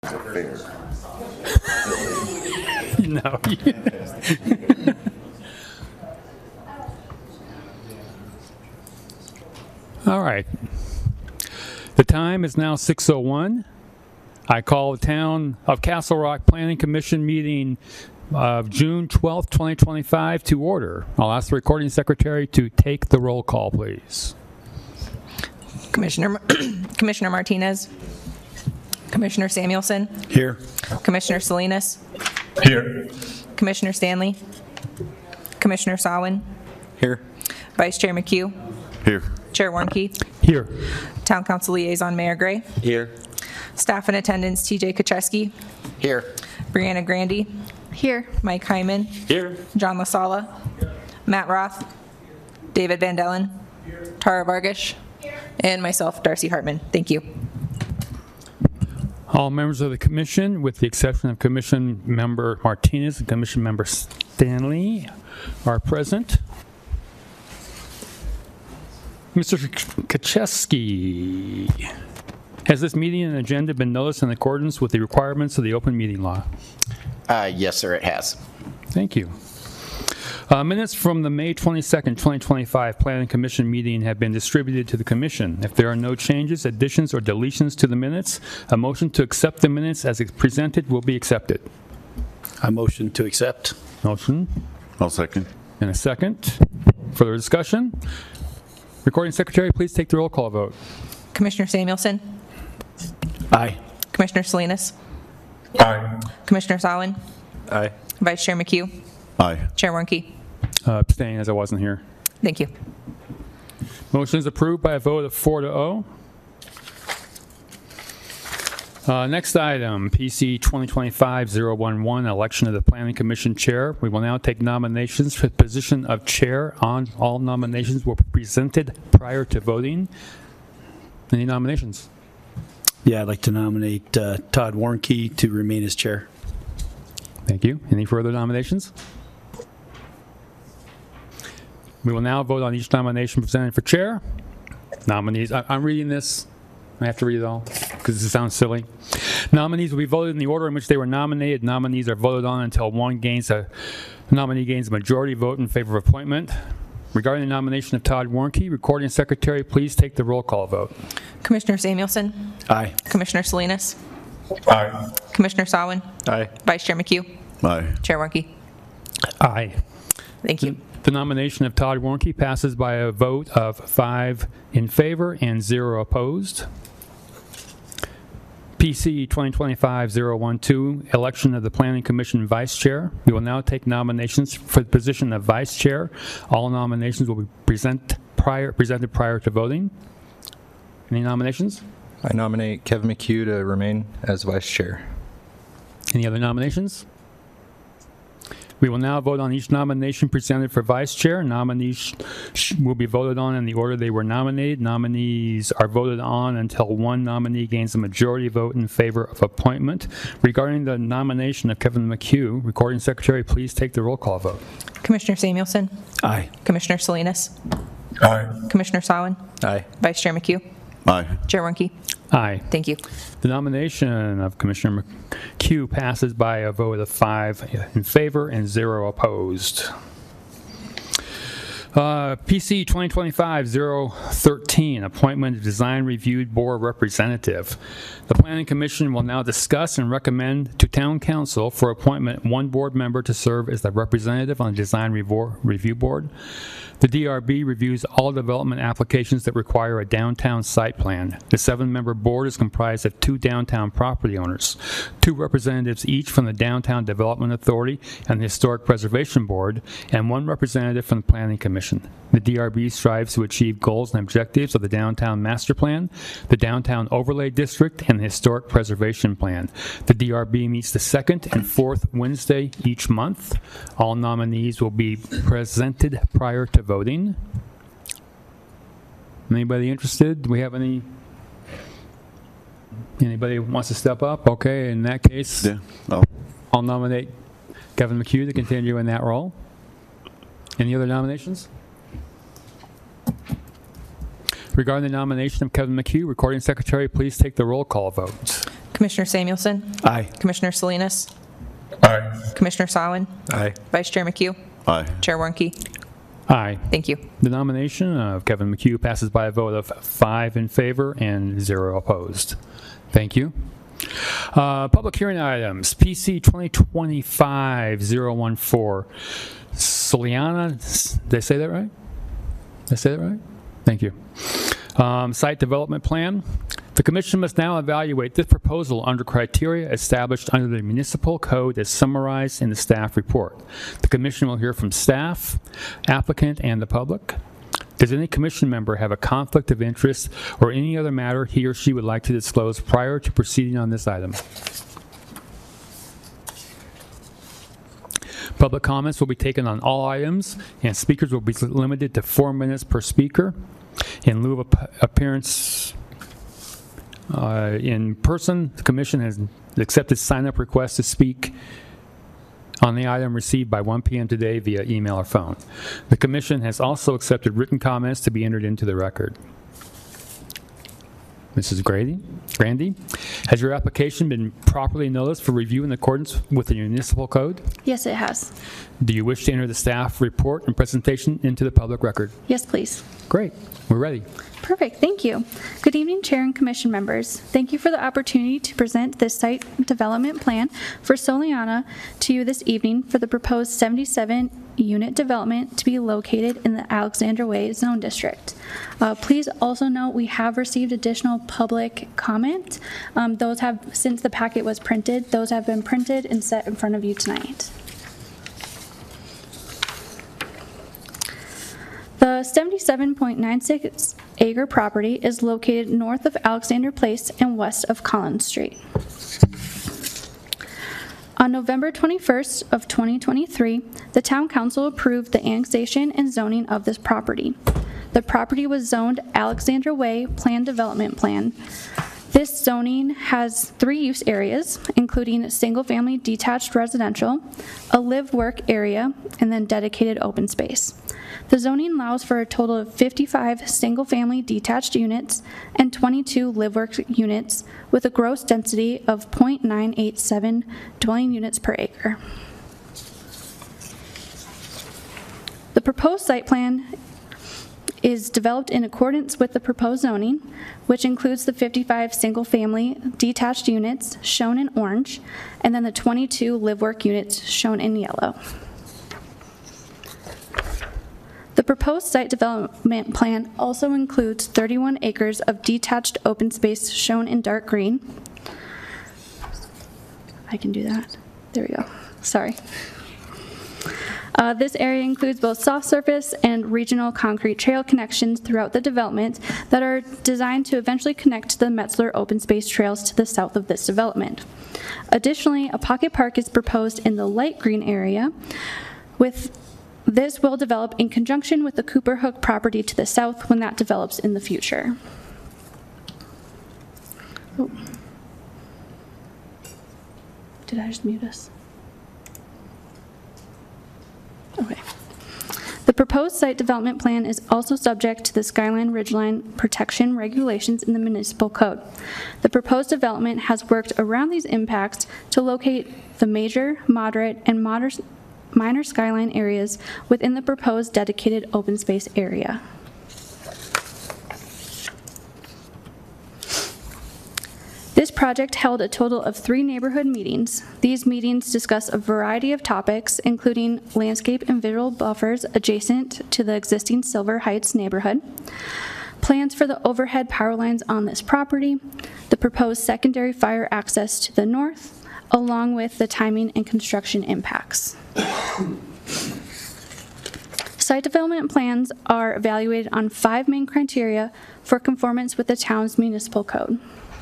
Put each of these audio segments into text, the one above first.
Fair. No. All right. The time is now 6:01. I call the Town of Castle Rock Planning Commission meeting of June 12th, 2025 to order. I'll ask the recording secretary to take the roll call, please. Commissioner Martinez. Commissioner Samuelson. Here. Commissioner Salinas. Here. Commissioner Stanley. Commissioner Sawin. Here. Vice Chair McHugh. Here. Chair Warnke. Here. Town Council Liaison Mayor Gray. Here. Staff in attendance TJ Kacheski. Here. Brianna Grandy. Here. Mike Hyman. Here. John Lasala. Matt Roth. David Van Dellen. Tara Vargas. And myself, Darcy Hartman. Thank you. All members of the commission, with the exception of Commission Member Martinez and Commission Member Stanley, are present. Mr. Kacheski, has this meeting and agenda been noticed in accordance with the requirements of the open meeting law? Yes, sir, it has. Thank you. Minutes from the May 22nd, 2025 Planning Commission meeting have been distributed to the Commission. If there are no changes, additions, or deletions to the minutes, a motion to accept the minutes as presented will be accepted. I motion to accept. Motion I'll second. and a second. Further discussion? Recording secretary, please take the roll call vote. Commissioner Samuelson. Aye. Commissioner Salinas. Aye. Commissioner Sawin. Aye. Vice Chair McHugh. Aye. Chair Warnke. Abstain as I wasn't here. Thank you. Motion is approved by a vote of 4-0. Next item, PC 2025-011, election of the Planning Commission Chair. We will now take nominations for the position of Chair. All nominations will be presented prior to voting. Any nominations? Yeah, I'd like to nominate Todd Warnke to remain as chair. Thank you. Any further nominations? We will now vote on each nomination presented for chair. Nominees, I'm reading this. I have to read it all because it sounds silly. Nominees will be voted in the order in which they were nominated. Nominees are voted on until nominee gains a majority vote in favor of appointment. Regarding the nomination of Todd Warnke, recording secretary, please take the roll call vote. Commissioner Samuelson. Aye. Commissioner Salinas. Aye. Commissioner Sawin. Aye. Vice Chair McHugh. Aye. Chair Warnke. Aye. Thank you. The nomination of Todd Warnke passes by a vote of 5 in favor and 0 opposed. PC 2025-012, election of the Planning Commission Vice Chair. We will now take nominations for the position of Vice Chair. All nominations will be presented prior to voting. Any nominations? I nominate Kevin McHugh to remain as vice chair. Any other nominations? We will now vote on each nomination presented for Vice Chair. Nominees will be voted on in the order they were nominated. Nominees are voted on until one nominee gains a majority vote in favor of appointment. Regarding the nomination of Kevin McHugh, recording secretary, please take the roll call vote. Commissioner Samuelson. Aye. Commissioner Salinas. Aye. Commissioner Sawin. Aye. Vice Chair McHugh. Aye. Chair Warnke. Aye. Thank you. The nomination of Commissioner McHugh passes by a vote of 5 in favor and 0 opposed. PC 2025-013, appointment of Design Review Board Representative. The Planning Commission will now discuss and recommend to Town Council for appointment one board member to serve as the representative on the Design Review Board. The DRB reviews all development applications that require a downtown site plan. The 7-member board is comprised of 2 downtown property owners, 2 representatives each from the Downtown Development Authority and the Historic Preservation Board, and 1 representative from the Planning Commission. The DRB strives to achieve goals and objectives of the Downtown Master Plan, the Downtown Overlay District, and the Historic Preservation Plan. The DRB meets the 2nd and 4th Wednesday each month. All nominees will be presented prior to voting. Anybody interested? Do we have anybody who wants to step up? Okay, in that case, Yeah. I'll nominate Kevin McHugh to continue in that role. Any other nominations? Regarding the nomination of Kevin McHugh, recording secretary, please take the roll call vote. Commissioner Samuelson, Aye. Commissioner Salinas, Aye. Commissioner Samhain, Aye. Vice Chair McHugh, Aye. Chair Warnke. Aye. Thank you. The nomination of Kevin McHugh passes by a vote of 5 in favor and 0 opposed. Thank you. Public hearing items, PC 2025-014. Soliana, did I say that right? Did I say that right? Thank you. Site development plan. The commission must now evaluate this proposal under criteria established under the municipal code as summarized in the staff report. The commission will hear from staff, applicant, and the public. Does any commission member have a conflict of interest or any other matter he or she would like to disclose prior to proceeding on this item? Public comments will be taken on all items, and speakers will be limited to 4 minutes per speaker. In lieu of appearance in person, the commission has accepted sign-up requests to speak on the item received by 1 p.m. today via email or phone. The commission has also accepted written comments to be entered into the record. Mrs. Grandy, has your application been properly noticed for review in accordance with the municipal code? Yes, it has. Do you wish to enter the staff report and presentation into the public record? Yes, please. Great, we're ready. Perfect, thank you. Good evening, Chair and Commission members. Thank you for the opportunity to present this site development plan for Soliana to you this evening for the proposed 77-unit development to be located in the Alexandra Way Zone District. Please also note we have received additional public comment. Those have, since the packet was printed, those have been printed and set in front of you tonight. The 77.96 acre property is located north of Alexander Place and west of Collins Street. On November 21st of 2023, the Town Council approved the annexation and zoning of this property. The property was zoned Alexandra Way Plan Development Plan. This zoning has 3 use areas, including single-family detached residential, a live-work area, and then dedicated open space. The zoning allows for a total of 55 single-family detached units and 22 live-work units with a gross density of 0.987 dwelling units per acre. The proposed site plan is developed in accordance with the proposed zoning, which includes the 55 single-family detached units shown in orange, and then the 22 live-work units shown in yellow. The proposed site development plan also includes 31 acres of detached open space shown in dark green. I can do that. There we go. Sorry. This area includes both soft surface and regional concrete trail connections throughout the development that are designed to eventually connect to the Metzler open space trails to the south of this development. Additionally, a pocket park is proposed in the light green area. This will develop in conjunction with the Cooper Hook property to the south when that develops in the future. Oh. Did I just mute us? Okay. The proposed site development plan is also subject to the Skyline Ridgeline protection regulations in the municipal code. The proposed development has worked around these impacts to locate the major, moderate, and minor skyline areas within the proposed dedicated open space area. This project held a total of 3 neighborhood meetings. These meetings discuss a variety of topics, including landscape and visual buffers adjacent to the existing Silver Heights neighborhood, plans for the overhead power lines on this property, the proposed secondary fire access to the north, along with the timing and construction impacts. Site development plans are evaluated on 5 main criteria for conformance with the town's municipal code.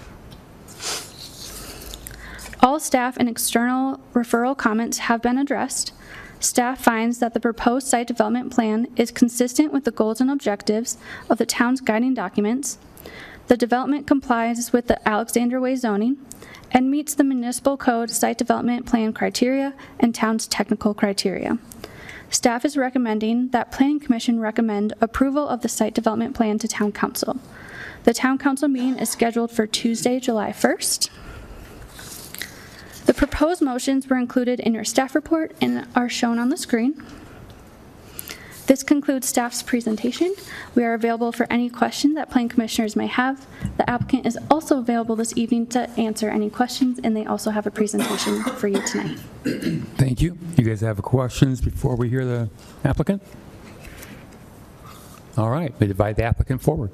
All staff and external referral comments have been addressed. Staff finds that the proposed site development plan is consistent with the goals and objectives of the town's guiding documents. The development complies with the Alexandra Way zoning and meets the municipal code site development plan criteria and town's technical criteria. Staff is recommending that Planning Commission recommend approval of the site development plan to Town Council. The Town Council meeting is scheduled for Tuesday, July 1st. proposed motions were included in your staff report and are shown on the screen. This concludes staff's presentation. We are available for any questions that Planning Commissioners may have. The applicant is also available this evening to answer any questions, and they also have a presentation for you tonight. Thank you. You guys have questions before we hear the applicant? All right, we invite the applicant forward.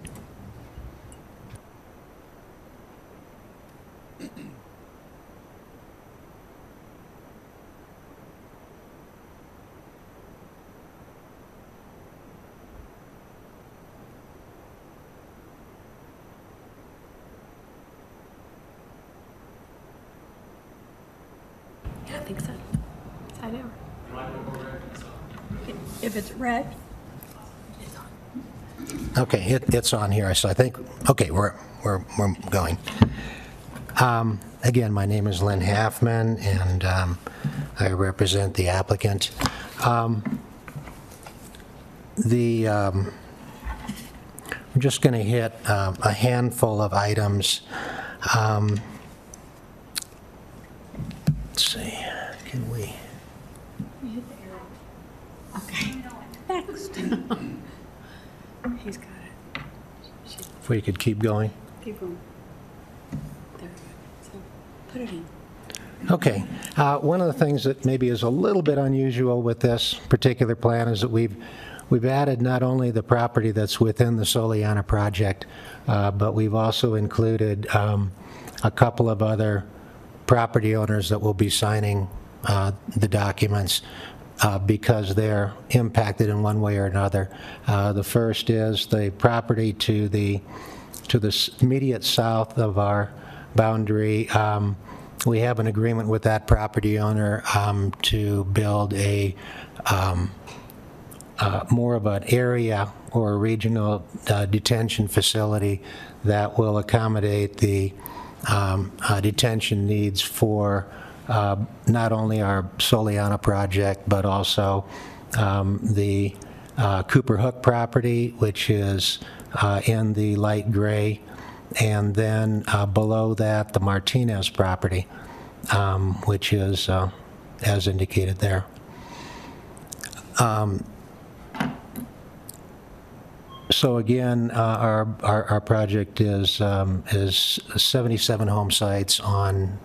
I think so. I do. If it's red, it's on. Okay, it's on here, so I think, okay, we're going. Again, my name is Lynn Halfman, and I represent the applicant. I'm just going to hit a handful of items. Let's see, can we? Okay. Next. He's got it. If we could keep going. Keep going. There we go. So put it in. Okay. One of the things that maybe is a little bit unusual with this particular plan is that we've added not only the property that's within the Soliana project, but we've also included a couple of other property owners that will be signing the documents because they're impacted in one way or another. The first is the property to the immediate south of our boundary. We have an agreement with that property owner to build a more of an area or a regional detention facility that will accommodate the detention needs for not only our Soliana project, but also the Cooper Hook property, which is in the light gray, and then below that, the Martinez property, which is as indicated there. So again, our project is 77 home sites on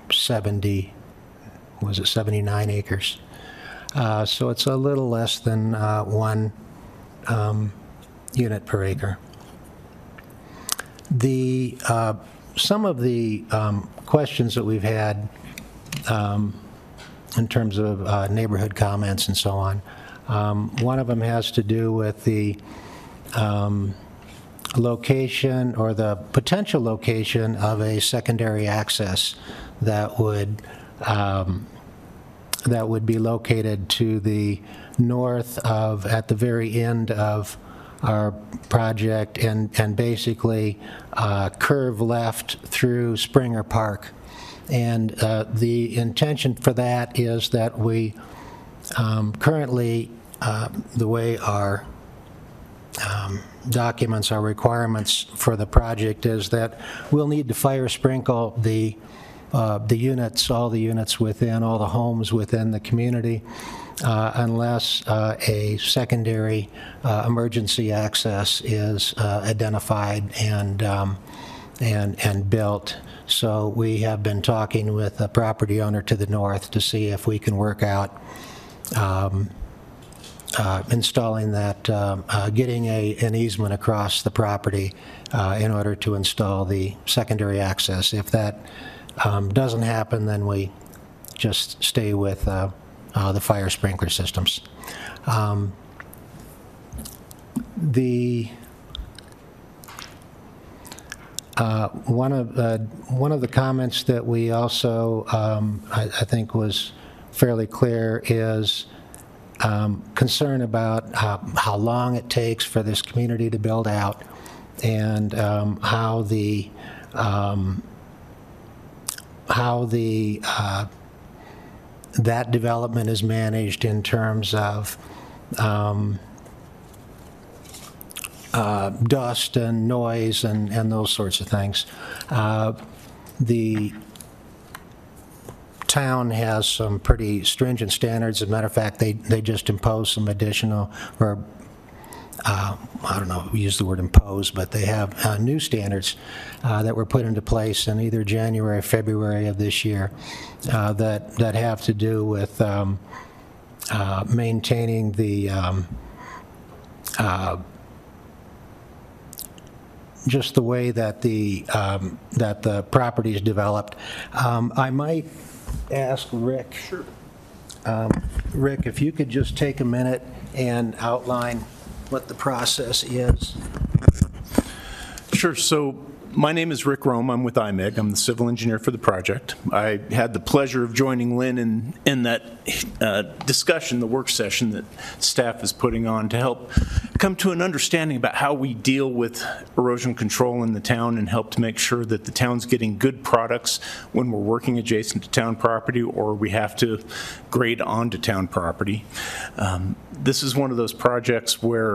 79 acres. So it's a little less than one unit per acre. Some of the questions that we've had in terms of neighborhood comments and so on, one of them has to do with the location or the potential location of a secondary access that would be located to the north of, at the very end of our project, and basically curve left through Springer Park. And the intention for that is that we currently, the way our documents, our requirements for the project is that we'll need to fire sprinkle the units, all the units within, all the homes within the community, unless a secondary emergency access is identified and built. So we have been talking with the property owner to the north to see if we can work out installing that, getting an easement across the property in order to install the secondary access. If that doesn't happen, then we just stay with the fire sprinkler systems. One of the comments that we also I think was fairly clear is concern about how long it takes for this community to build out, and how that development is managed in terms of dust and noise and those sorts of things. town has some pretty stringent standards. As a matter of fact, they just imposed some additional, or I don't know if we use the word impose, but they have new standards that were put into place in either January or February of this year that have to do with maintaining the just the way that the property is developed. I might ask Rick. Sure. Rick, if you could just take a minute and outline what the process is. Sure. So my name is Rick Rome. I'm with IMEG. I'm the civil engineer for the project. I had the pleasure of joining Lynn in that discussion, the work session that staff is putting on to help come to an understanding about how we deal with erosion control in the town and help to make sure that the town's getting good products when we're working adjacent to town property or we have to grade onto town property. This is one of those projects where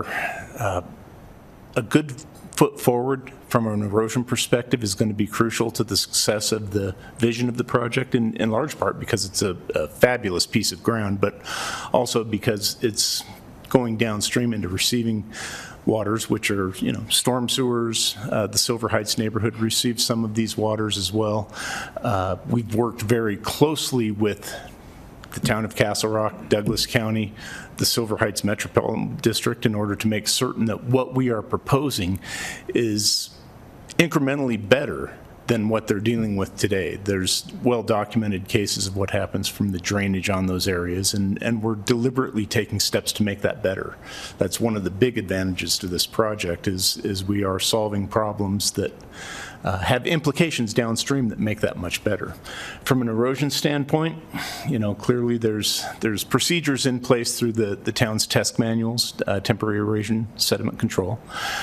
a good foot forward from an erosion perspective is going to be crucial to the success of the vision of the project, in large part because it's a fabulous piece of ground, but also because it's going downstream into receiving waters, which are, storm sewers. The Silver Heights neighborhood receives some of these waters as well. We've worked very closely with the town of Castle Rock, Douglas County, the Silver Heights Metropolitan District in order to make certain that what we are proposing is incrementally better than what they're dealing with today. There's well-documented cases of what happens from the drainage on those areas, and we're deliberately taking steps to make that better. That's one of the big advantages to this project is we are solving problems that have implications downstream that make that much better. From an erosion standpoint, clearly there's procedures in place through the town's test manuals, temporary erosion sediment control.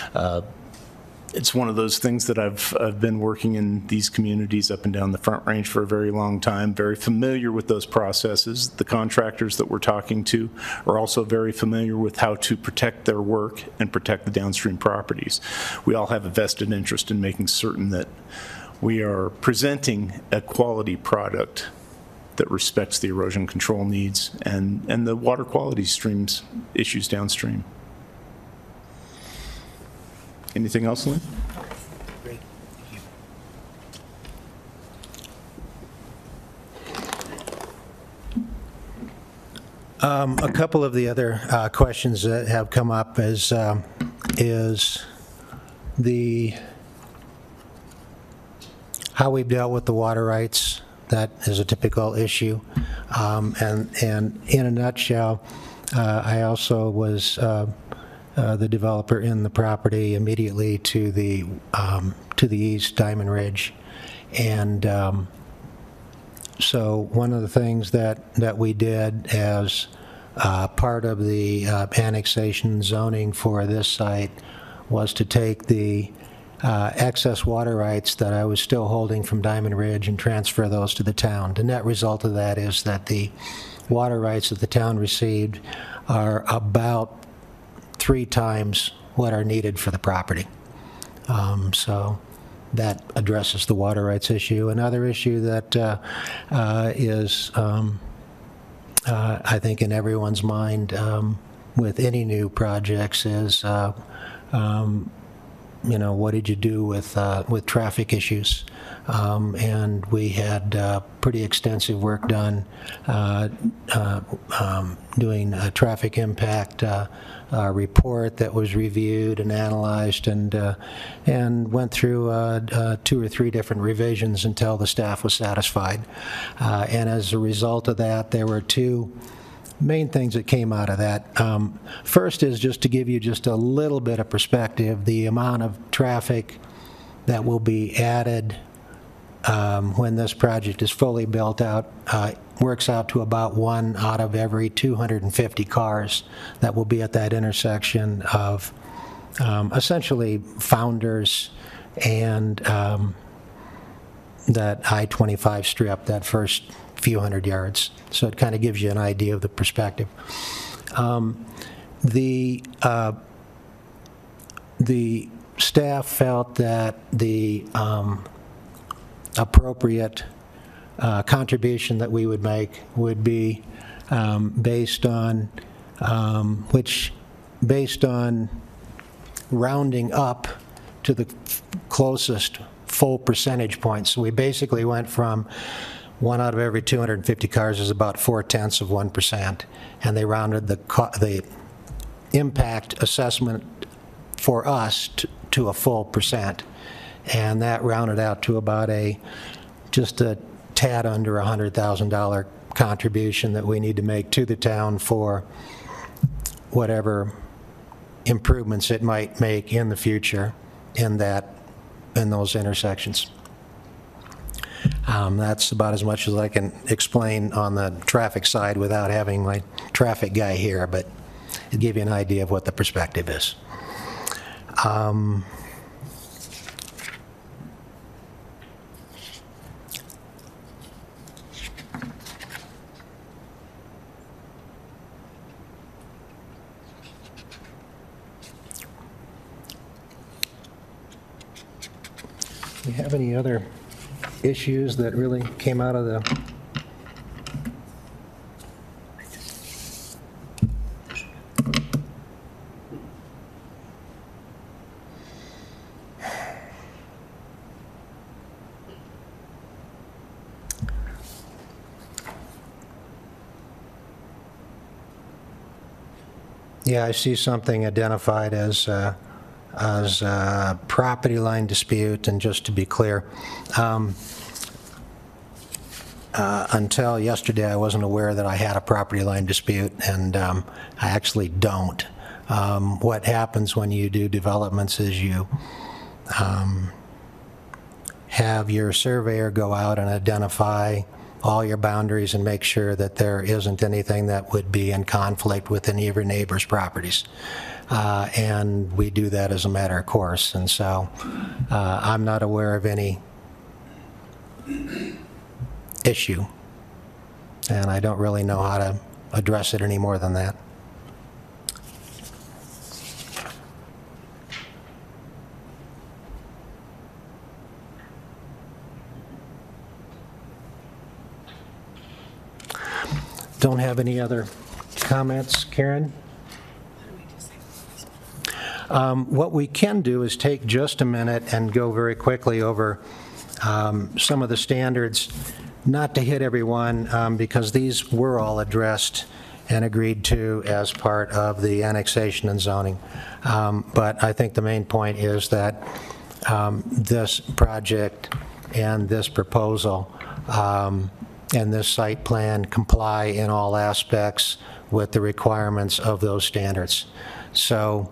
It's one of those things that I've been working in these communities up and down the Front Range for a very long time, very familiar with those processes. The contractors that we're talking to are also very familiar with how to protect their work and protect the downstream properties. We all have a vested interest in making certain that we are presenting a quality product that respects the erosion control needs and the water quality streams issues downstream. Anything else, Lynn? Great. A couple of the other questions that have come up is how we've dealt with the water rights. That is a typical issue. And in a nutshell, I also was the developer in the property immediately to the east, Diamond Ridge, and so one of the things that we did as part of the annexation zoning for this site was to take the excess water rights that I was still holding from Diamond Ridge and transfer those to the town. The net result of that is that the water rights that the town received are about 3 times what are needed for the property. So that addresses the water rights issue. Another issue that is, I think, in everyone's mind with any new projects is, what did you do with traffic issues? And we had pretty extensive work done doing a traffic impact report that was reviewed and analyzed and went through 2 or 3 different revisions until the staff was satisfied. And as a result of that, there were 2 main things that came out of that. First is just to give you just a little bit of perspective, the amount of traffic that will be added when this project is fully built out works out to about 1 out of every 250 cars that will be at that intersection of essentially Founders and that I-25 strip, that first few hundred yards. So it kind of gives you an idea of the perspective. The staff felt that the appropriate contribution that we would make would be based on rounding up to the closest full percentage point. So we basically went from 1 out of every 250 cars is about 0.4%, and they rounded the impact assessment for us to a full percent, and that rounded out to about just a tad under $100,000 contribution that we need to make to the town for whatever improvements it might make in the future in those intersections. That's about as much as I can explain on the traffic side without having my traffic guy here, but to give you an idea of what the perspective is. Do you have any other issues that really came out of the... Yeah, I see something identified as a property line dispute, and just to be clear, until yesterday I wasn't aware that I had a property line dispute, and I actually don't. What happens when you do developments is you have your surveyor go out and identify all your boundaries and make sure that there isn't anything that would be in conflict with any of your neighbors' properties. And we do that as a matter of course. And so I'm not aware of any issue, and I don't really know how to address it any more than that. Don't have any other comments, Karen? What we can do is take just a minute and go very quickly over some of the standards, not to hit everyone, because these were all addressed and agreed to as part of the annexation and zoning. But I think the main point is that this project and this proposal and this site plan comply in all aspects with the requirements of those standards. So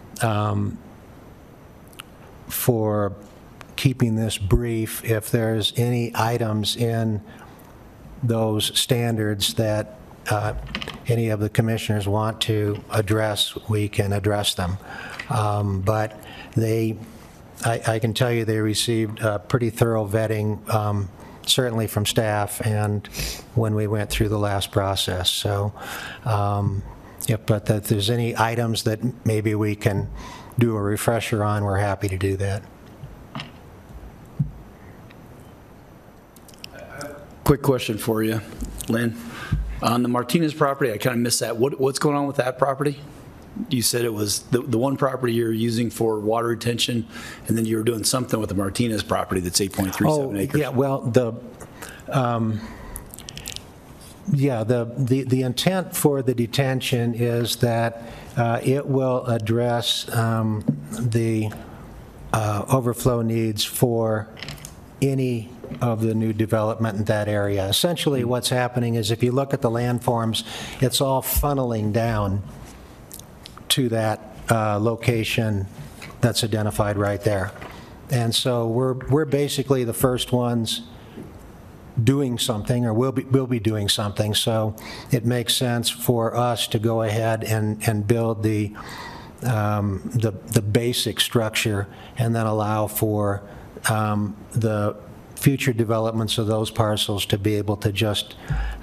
for keeping this brief, if there's any items in those standards that any of the commissioners want to address, we can address them. But I can tell you they received a pretty thorough vetting, certainly from staff and when we went through the last process. So, but if there's any items that maybe we can do a refresher on, we're happy to do that. Quick question for you, Lynn. On the Martinez property, I kind of missed that. What's going on with that property? You said it was the one property you're using for water retention, and then you were doing something with the Martinez property that's 8.37 acres. Yeah, well, the intent for the detention is that it will address the overflow needs for any of the new development in that area. Essentially what's happening is if you look at the landforms, it's all funneling down to that location that's identified right there. And so we're basically the first ones doing something, or we'll be doing something. So it makes sense for us to go ahead and build the basic structure, and then allow for the future developments of those parcels to be able to just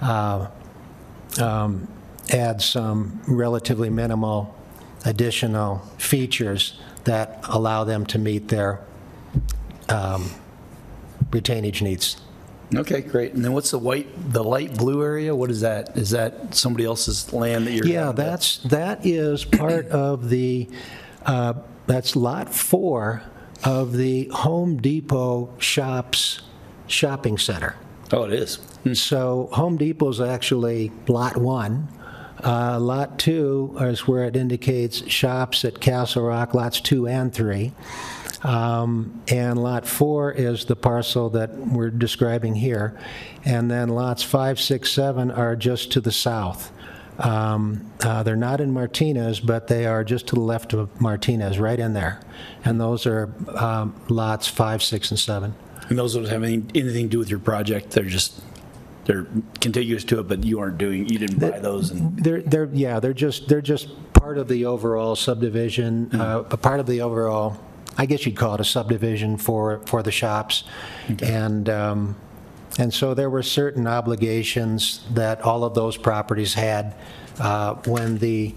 add some relatively minimal additional features that allow them to meet their retainage needs Okay, great. And then what's the light blue area? What is that? Is that somebody else's land that you're? Yeah, that is part of the, that's Lot 4 of the Home Depot shopping center. Oh, it is. So Home Depot's actually Lot 1. Lot 2 is where it indicates shops at Castle Rock, lots 2 and 3. And Lot 4 is the parcel that we're describing here. And then lots 5, 6, 7 are just to the south. They're not in Martinez, but they are just to the left of Martinez, right in there. And those are lots 5, 6, and 7. And those don't have anything to do with your project? They're contiguous to it, but you didn't buy those? They're just part of the overall subdivision, a part of the overall, I guess you'd call it a subdivision for the shops. Okay. And so there were certain obligations that all of those properties had when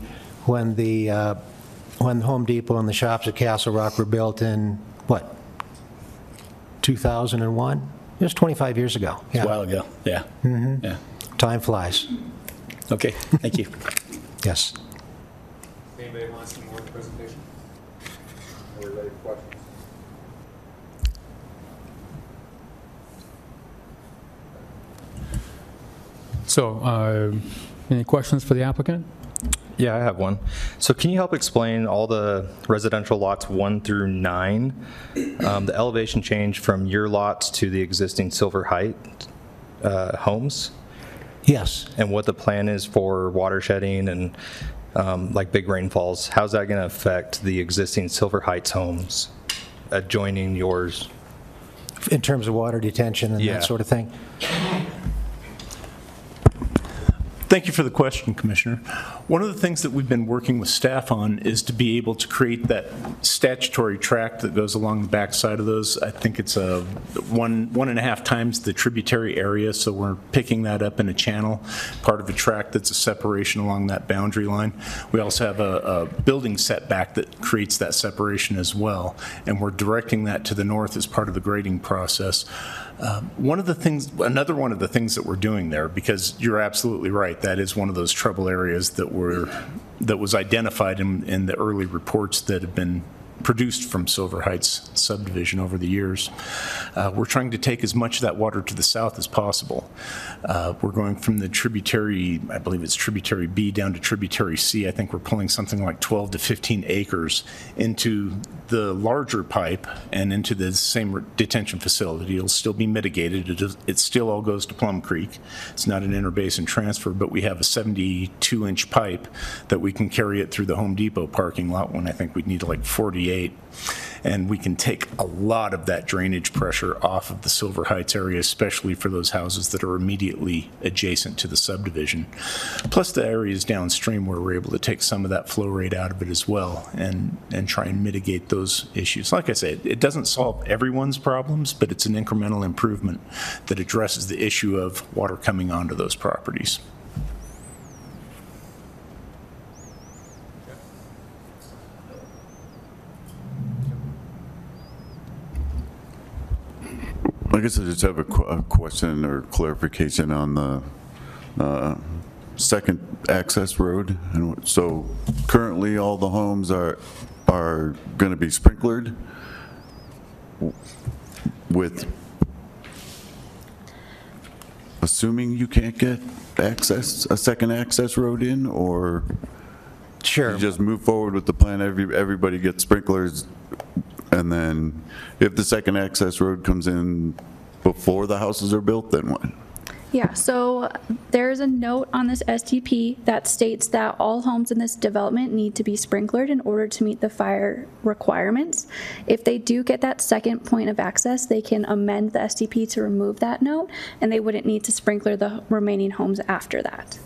Home Depot and the shops at Castle Rock were built in, 2001? It was 25 years ago. Yeah. A while ago, yeah. Mm-hmm. Yeah. Time flies. Okay, thank you. Yes. Anybody want to see more of the presentation? Are we ready for questions? So, any questions for the applicant? Yeah, I have one. So can you help explain all the residential lots 1 through 9, the elevation change from your lots to the existing Silver Height homes? Yes. And what the plan is for water shedding and like big rainfalls? How's that going to affect the existing Silver Heights homes adjoining yours? In terms of water detention and that sort of thing? Thank you for the question, Commissioner. One of the things that we've been working with staff on is to be able to create that statutory tract that goes along the backside of those. I think it's one and a half times the tributary area, so we're picking that up in a channel, part of a tract that's a separation along that boundary line. We also have a building setback that creates that separation as well, and we're directing that to the north as part of the grading process. Another one of the things that we're doing there, because you're absolutely right, that is one of those trouble areas that was identified in the early reports that have been produced from Silver Heights subdivision over the years. We're trying to take as much of that water to the south as possible. We're going from the tributary, I believe it's tributary B down to tributary C. I think we're pulling something like 12 to 15 acres into the larger pipe and into the same detention facility. It'll still be mitigated. It still all goes to Plum Creek. It's not an interbasin transfer, but we have a 72-inch pipe that we can carry it through the Home Depot parking lot when I think we'd need like 48. And we can take a lot of that drainage pressure off of the Silver Heights area, especially for those houses that are immediately adjacent to the subdivision. Plus the areas downstream where we're able to take some of that flow rate out of it as well and try and mitigate those issues. Like I said, it doesn't solve everyone's problems, but it's an incremental improvement that addresses the issue of water coming onto those properties. I guess I just have a question or clarification on the second access road. And so currently all the homes are going to be sprinklered with, assuming you can't get a second access road in, or sure, you just move forward with the plan, everybody gets sprinklers, and then if the second access road comes in before the houses are built, then what? Yeah, so there's a note on this STP that states that all homes in this development need to be sprinklered in order to meet the fire requirements. If they do get that second point of access, they can amend the STP to remove that note, and they wouldn't need to sprinkler the remaining homes after that.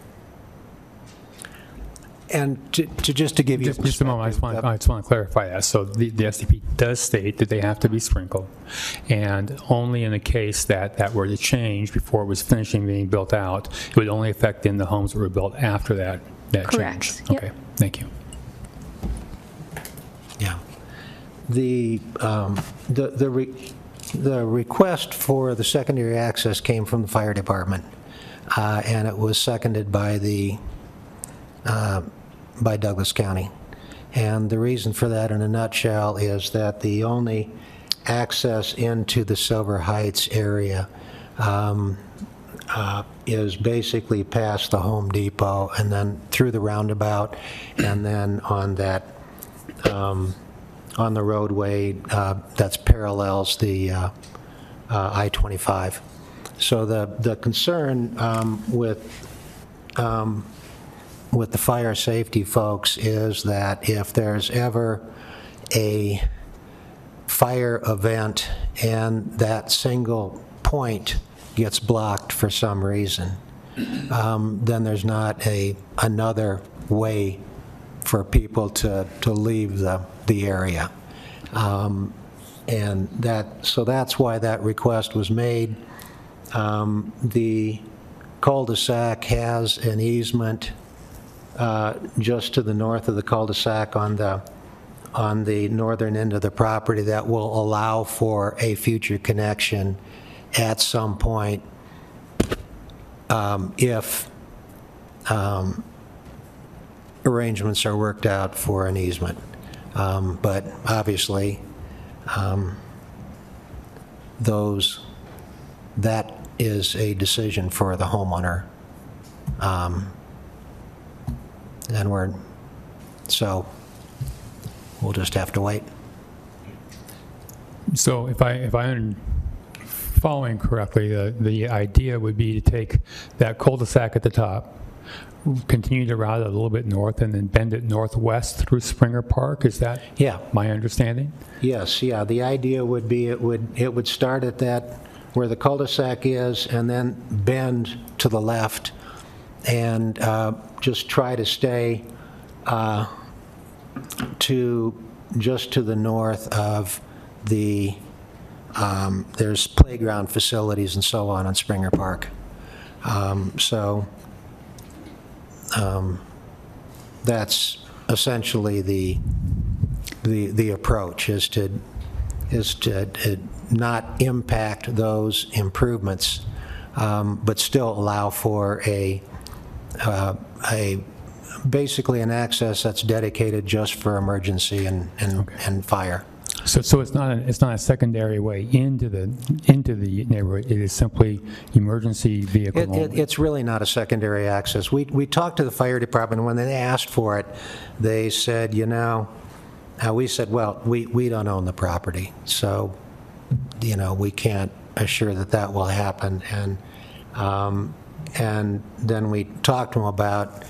And just to give you just a moment, I just want to clarify that. So the SDP does state that they have to be sprinkled, and only in the case that were to change before it was finishing being built out, it would only affect in the homes that were built after that Correct. change. Yep. Okay, thank you. Yeah. the request for the secondary access came from the fire department, and it was seconded by by Douglas County. And the reason for that, in a nutshell, is that the only access into the Silver Heights area is basically past the Home Depot and then through the roundabout, and then on that on the roadway that parallels the I-25. So the concern with the fire safety folks is that if there's ever a fire event and that single point gets blocked for some reason, then there's not another way for people to leave the area. And so that's why that request was made. The cul-de-sac has an easement just to the north of the cul-de-sac on the northern end of the property that will allow for a future connection at some point if arrangements are worked out for an easement. But obviously, that is a decision for the homeowner. So we'll just have to wait. So if I'm following correctly, the idea would be to take that cul-de-sac at the top, continue to route it a little bit north, and then bend it northwest through Springer Park. Is that my understanding? Yes, yeah. The idea would be it would start at that where the cul-de-sac is, and then bend to the left, and just try to stay just to the north of the there's playground facilities and so on Springer Park. That's essentially the approach, is to not impact those improvements, but still allow for basically an access that's dedicated just for emergency and fire. So it's not a secondary way into the neighborhood. It is simply emergency vehicle only. It's really not a secondary access. We talked to the fire department, and when they asked for it, they said, we said, well, we don't own the property, so we can't assure that will happen. And then we talked to them about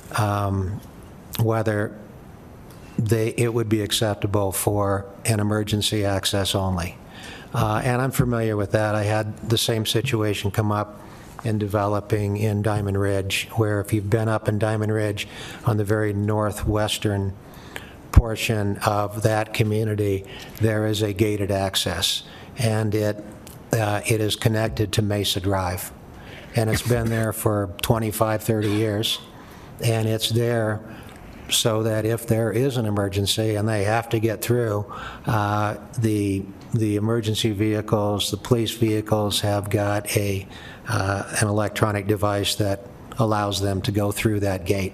whether it would be acceptable for an emergency access only. And I'm familiar with that. I had the same situation come up in developing in Diamond Ridge, where if you've been up in Diamond Ridge on the very northwestern portion of that community, there is a gated access, and it is connected to Mesa Drive. And it's been there for 25, 30 years, and it's there so that if there is an emergency and they have to get through, the emergency vehicles, the police vehicles have got an electronic device that allows them to go through that gate.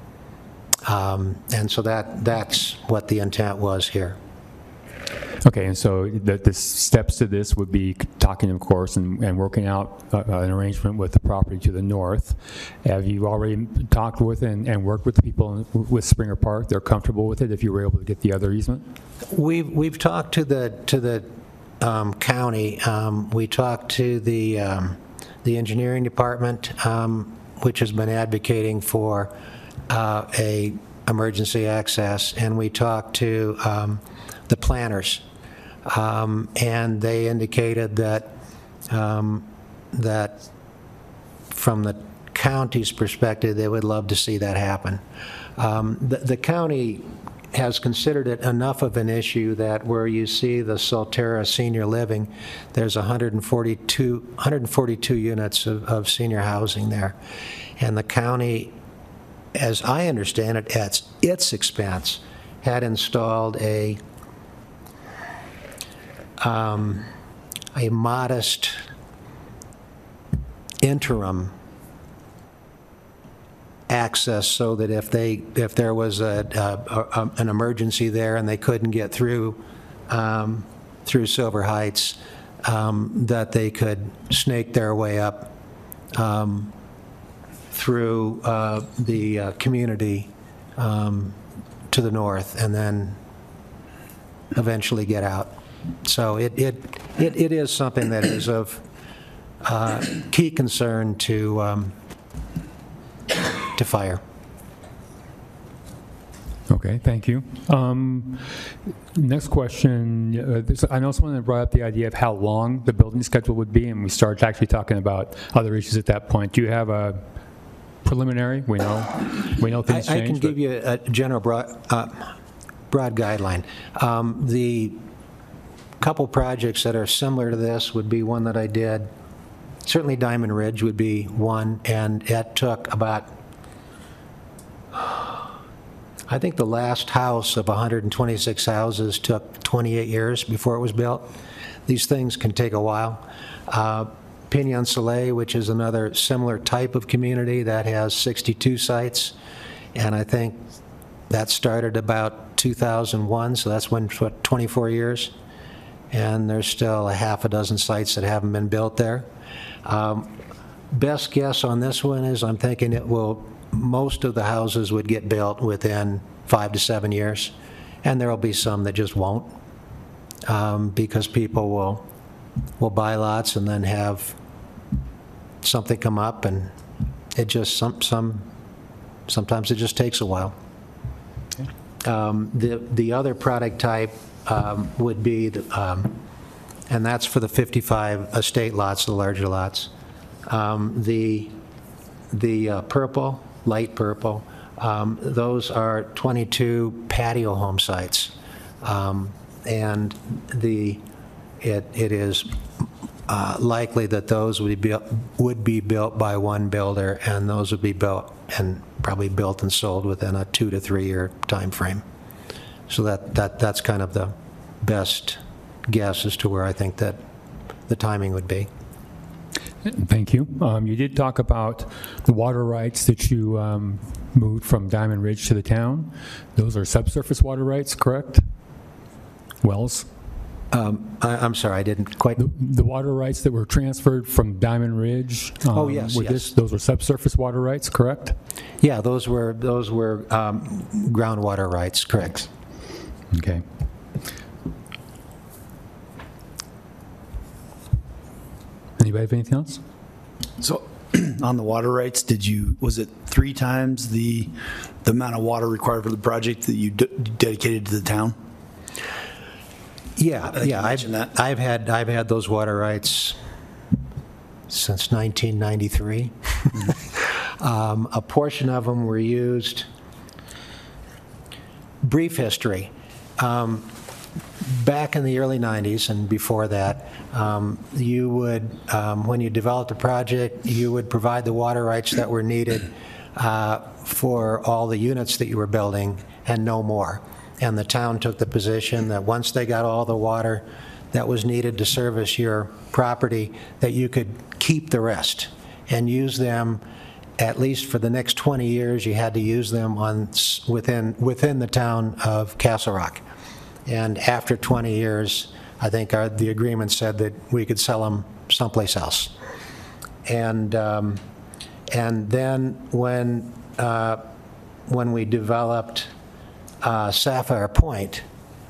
And so that's what the intent was here. Okay, and so the steps to this would be talking, of course, and working out an arrangement with the property to the north. Have you already talked with and worked with the people with Springer Park? They're comfortable with it if you were able to get the other easement? We've talked to the county. We talked to the engineering department, which has been advocating for a emergency access, and we talked to the planners, and they indicated that that from the county's perspective, they would love to see that happen. The county has considered it enough of an issue that where you see the Solterra Senior Living, there's 142 units of senior housing there, and the county, as I understand it, at its expense, had installed a a modest interim access so that if there was an emergency there and they couldn't get through Silver Heights, that they could snake their way up through the community to the north and then eventually get out. So it is something that is of key concern to fire. Okay, thank you. Next question. I know someone brought up the idea of how long the building schedule would be, and we started actually talking about other issues at that point. Do you have a preliminary? We know things change. I can give you a general broad guideline. The couple projects that are similar to this would be one that I did. Certainly Diamond Ridge would be one, and it took about, I think the last house of 126 houses took 28 years before it was built. These things can take a while. Pinion Soleil, which is another similar type of community that has 62 sites, and I think that started about 2001, so that's when, what, 24 years? And there's still a half a dozen sites that haven't been built there. Best guess on this one is I'm thinking most of the houses would get built within 5 to 7 years, and there will be some that just won't, because people will buy lots and then have something come up, and it just sometimes it just takes a while. The other product type would be, and that's for the 55 estate lots, the larger lots. The purple, light purple, those are 22 patio home sites. And it is likely that those would be built by one builder, and those would be built and probably built and sold within a 2 to 3 year time frame. So that's kind of the best guess as to where I think that the timing would be. Thank you. You did talk about the water rights that you moved from Diamond Ridge to the town. Those are subsurface water rights, correct? Wells? I'm sorry, I didn't quite. The water rights that were transferred from Diamond Ridge. Oh, yes, yes. Those were subsurface water rights, correct? Yeah, those were groundwater rights, correct. Okay. Anybody have anything else? So on the water rights, was it 3 times the amount of water required for the project that you dedicated to the town? Yeah, I've had those water rights since 1993. A portion of them were used. Brief history. Back in the early 90s and before that, you would, when you developed a project, you would provide the water rights that were needed for all the units that you were building and no more. And the town took the position that once they got all the water that was needed to service your property, that you could keep the rest and use them. At least for the next 20 years, you had to use them within the town of Castle Rock. And after 20 years, I think the agreement said that we could sell them someplace else. And then when we developed Sapphire Point,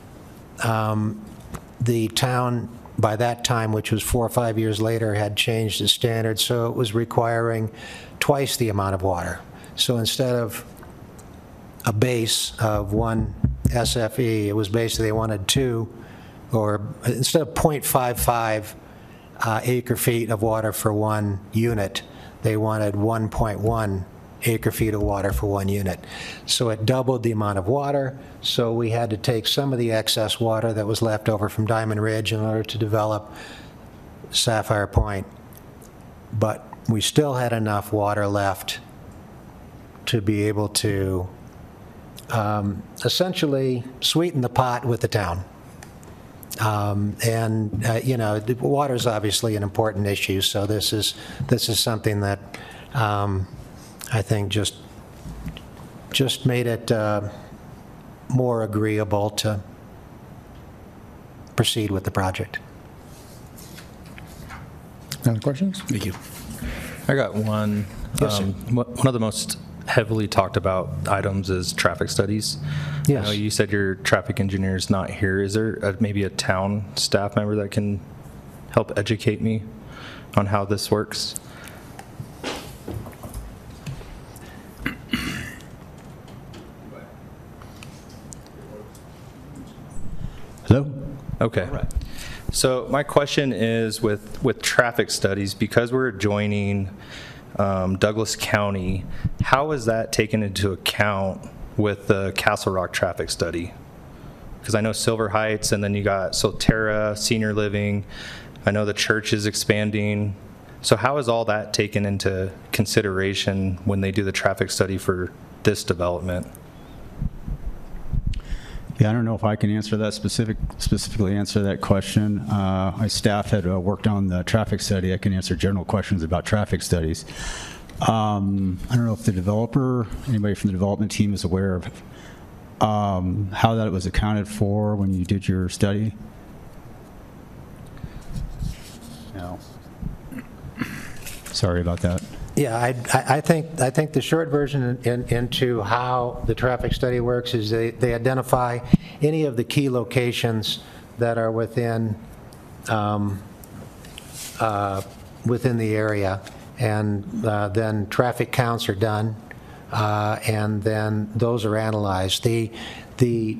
the town by that time, which was 4 or 5 years later, had changed its standards, so it was requiring twice the amount of water. So instead of a base of 1 SFE, it was basically they wanted 2, or instead of 0.55 acre feet of water for 1 unit, they wanted 1.1 acre feet of water for 1 unit. So it doubled the amount of water, so we had to take some of the excess water that was left over from Diamond Ridge in order to develop Sapphire Point. But we still had enough water left to be able to essentially sweeten the pot with the town. You know, water is obviously an important issue, so this is something that I think just made it more agreeable to proceed with the project. Any questions? Thank you. I got one. Yes, sir. One of the most heavily talked about items is traffic studies. Yes. I know you said your traffic engineer is not here. Is there maybe a town staff member that can help educate me on how this works? Hello? Okay. So my question is with traffic studies, because we're adjoining Douglas County, how is that taken into account with the Castle Rock traffic study? Because I know Silver Heights, and then you got Solterra, senior living. I know the church is expanding. So how is all that taken into consideration when they do the traffic study for this development? Yeah, I don't know if I can answer that specifically answer that question. My staff had worked on the traffic study. I can answer general questions about traffic studies. I don't know if the developer, anybody from the development team is aware of how that was accounted for when you did your study. No. Sorry about that. Yeah, I think the short version into how the traffic study works is they identify any of the key locations that are within the area, and then traffic counts are done, and then those are analyzed. The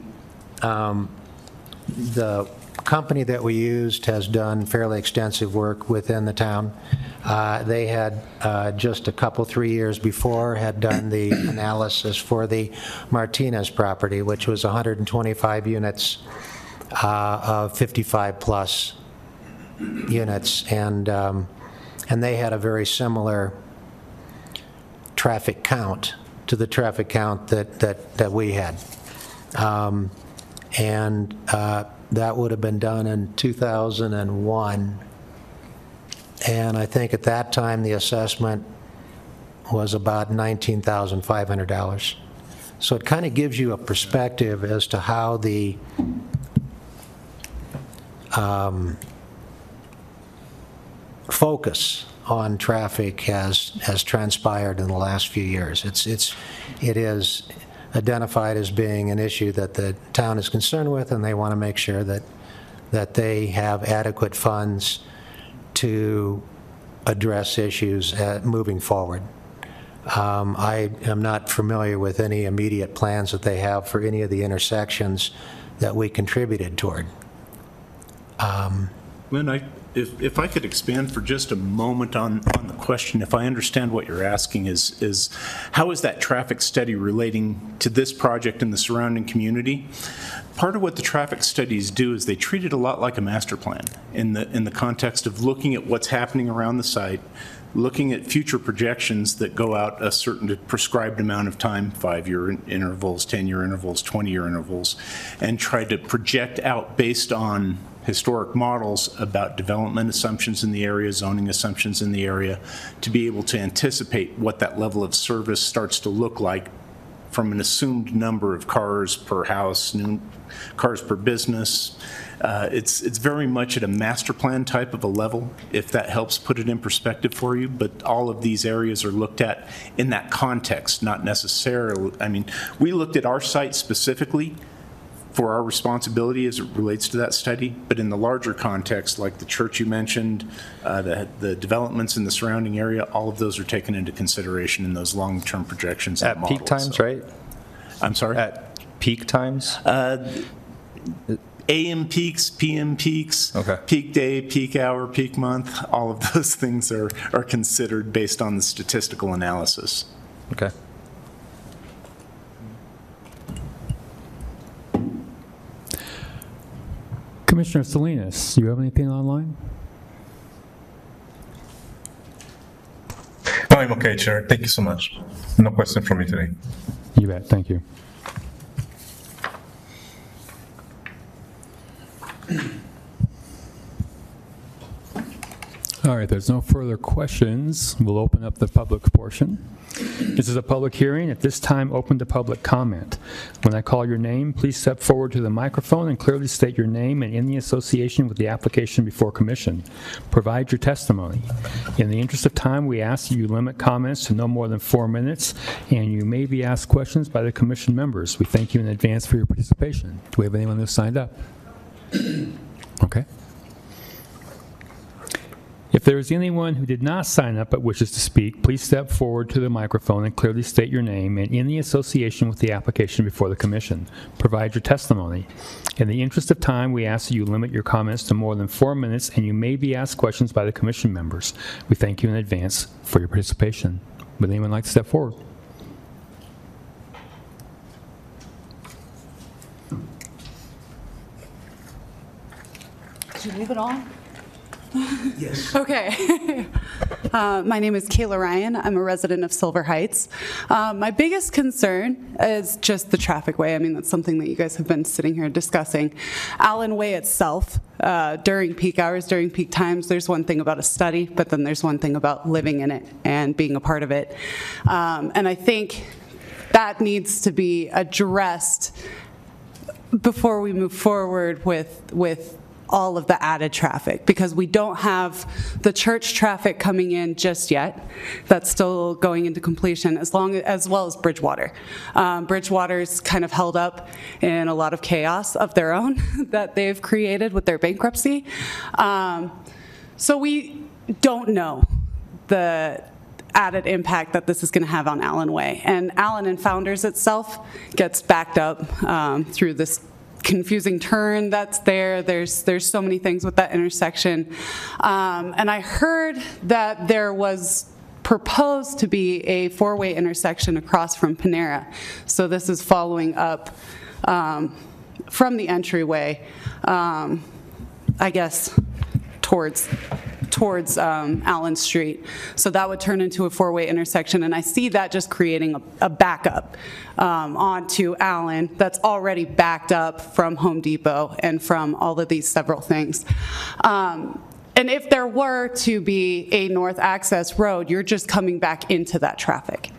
company that we used has done fairly extensive work within the town. They had just a couple, 3 years before, had done the analysis for the Martinez property, which was 125 units of 55-plus units, and they had a very similar traffic count to the traffic count that we had. That would have been done in 2001. And I think at that time, the assessment was about $19,500. So it kind of gives you a perspective as to how the focus on traffic has transpired in the last few years. It is identified as being an issue that the town is concerned with, and they want to make sure that they have adequate funds to address issues moving forward. I am not familiar with any immediate plans that they have for any of the intersections that we contributed toward. Lynn, if I could expand for just a moment on the question, if I understand what you're asking is how is that traffic study relating to this project and the surrounding community? Part of what the traffic studies do is they treat it a lot like a master plan in the context of looking at what's happening around the site, looking at future projections that go out a certain prescribed amount of time, 5-year intervals, 10-year intervals, 20-year intervals, and try to project out based on historic models about development assumptions in the area, zoning assumptions in the area, to be able to anticipate what that level of service starts to look like from an assumed number of cars per house, cars per business. It's very much at a master plan type of a level, if that helps put it in perspective for you. But all of these areas are looked at in that context, not necessarily. I mean, we looked at our site specifically for our responsibility as it relates to that study, but in the larger context, like the church you mentioned, the developments in the surrounding area, all of those are taken into consideration in those long-term projections. At peak times, right? I'm sorry? At peak times? AM peaks, PM peaks, okay. Peak day, peak hour, peak month, all of those things are considered based on the statistical analysis. Okay. Commissioner Salinas, do you have anything online? No, I'm okay, Chair. Thank you so much. No question from me today. You bet. Thank you. All right, there's no further questions. We'll open up the public portion. This is a public hearing. At this time, open to public comment. When I call your name, please step forward to the microphone and clearly state your name and any association with the application before commission. Provide your testimony. In the interest of time, we ask that you limit comments to no more than 4 minutes, and you may be asked questions by the commission members. We thank you in advance for your participation. Do we have anyone who's signed up? Okay. If there is anyone who did not sign up but wishes to speak, please step forward to the microphone and clearly state your name and any association with the application before the commission. Provide your testimony. In the interest of time, we ask that you limit your comments to more than 4 minutes, and you may be asked questions by the commission members. We thank you in advance for your participation. Would anyone like to step forward? Did you leave it on? Yes. Okay. My name is Kayla Ryan. I'm a resident of Silver Heights. My biggest concern is just the traffic way. I mean, that's something that you guys have been sitting here discussing. Allen Way itself, during peak hours, during peak times, there's one thing about a study, but then there's one thing about living in it and being a part of it. And I think that needs to be addressed before we move forward with all of the added traffic, because we don't have the church traffic coming in just yet. That's still going into completion, as well as Bridgewater. Bridgewater's kind of held up in a lot of chaos of their own that they've created with their bankruptcy. So we don't know the added impact that this is going to have on Allen Way. And Allen and Founders itself gets backed up through this confusing turn that's there. There's so many things with that intersection. And I heard that there was proposed to be a 4-way intersection across from Panera. So this is following up from the entryway, I guess, towards Allen Street. So that would turn into a 4-way intersection, and I see that just creating a backup onto Allen that's already backed up from Home Depot and from all of these several things. And if there were to be a north access road, you're just coming back into that traffic.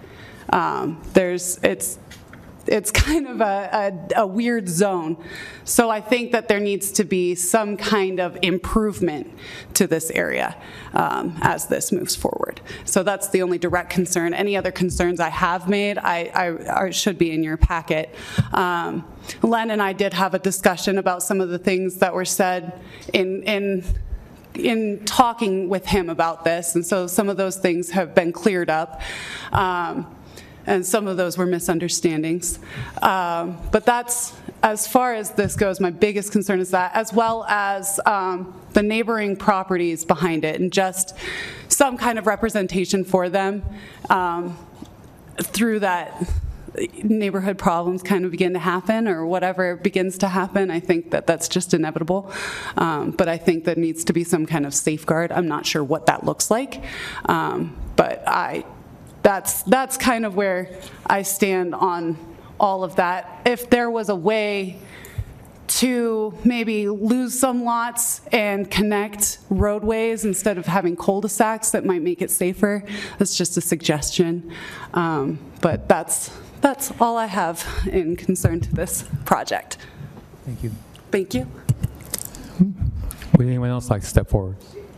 It's kind of a weird zone. So I think that there needs to be some kind of improvement to this area as this moves forward. So that's the only direct concern. Any other concerns I have made I should be in your packet. Len and I did have a discussion about some of the things that were said in talking with him about this, and so some of those things have been cleared up. And some of those were misunderstandings. But that's, as far as this goes, my biggest concern is that, as well as the neighboring properties behind it, and just some kind of representation for them through that neighborhood problems kind of begin to happen, or whatever begins to happen. I think that that's just inevitable. But I think there needs to be some kind of safeguard. I'm not sure what that looks like, but that's kind of where I stand on all of that. If there was a way to maybe lose some lots and connect roadways instead of having cul-de-sacs, that might make it safer. That's just a suggestion. But that's all I have in concern to this project. Thank you. Thank you. Would anyone else like to step forward?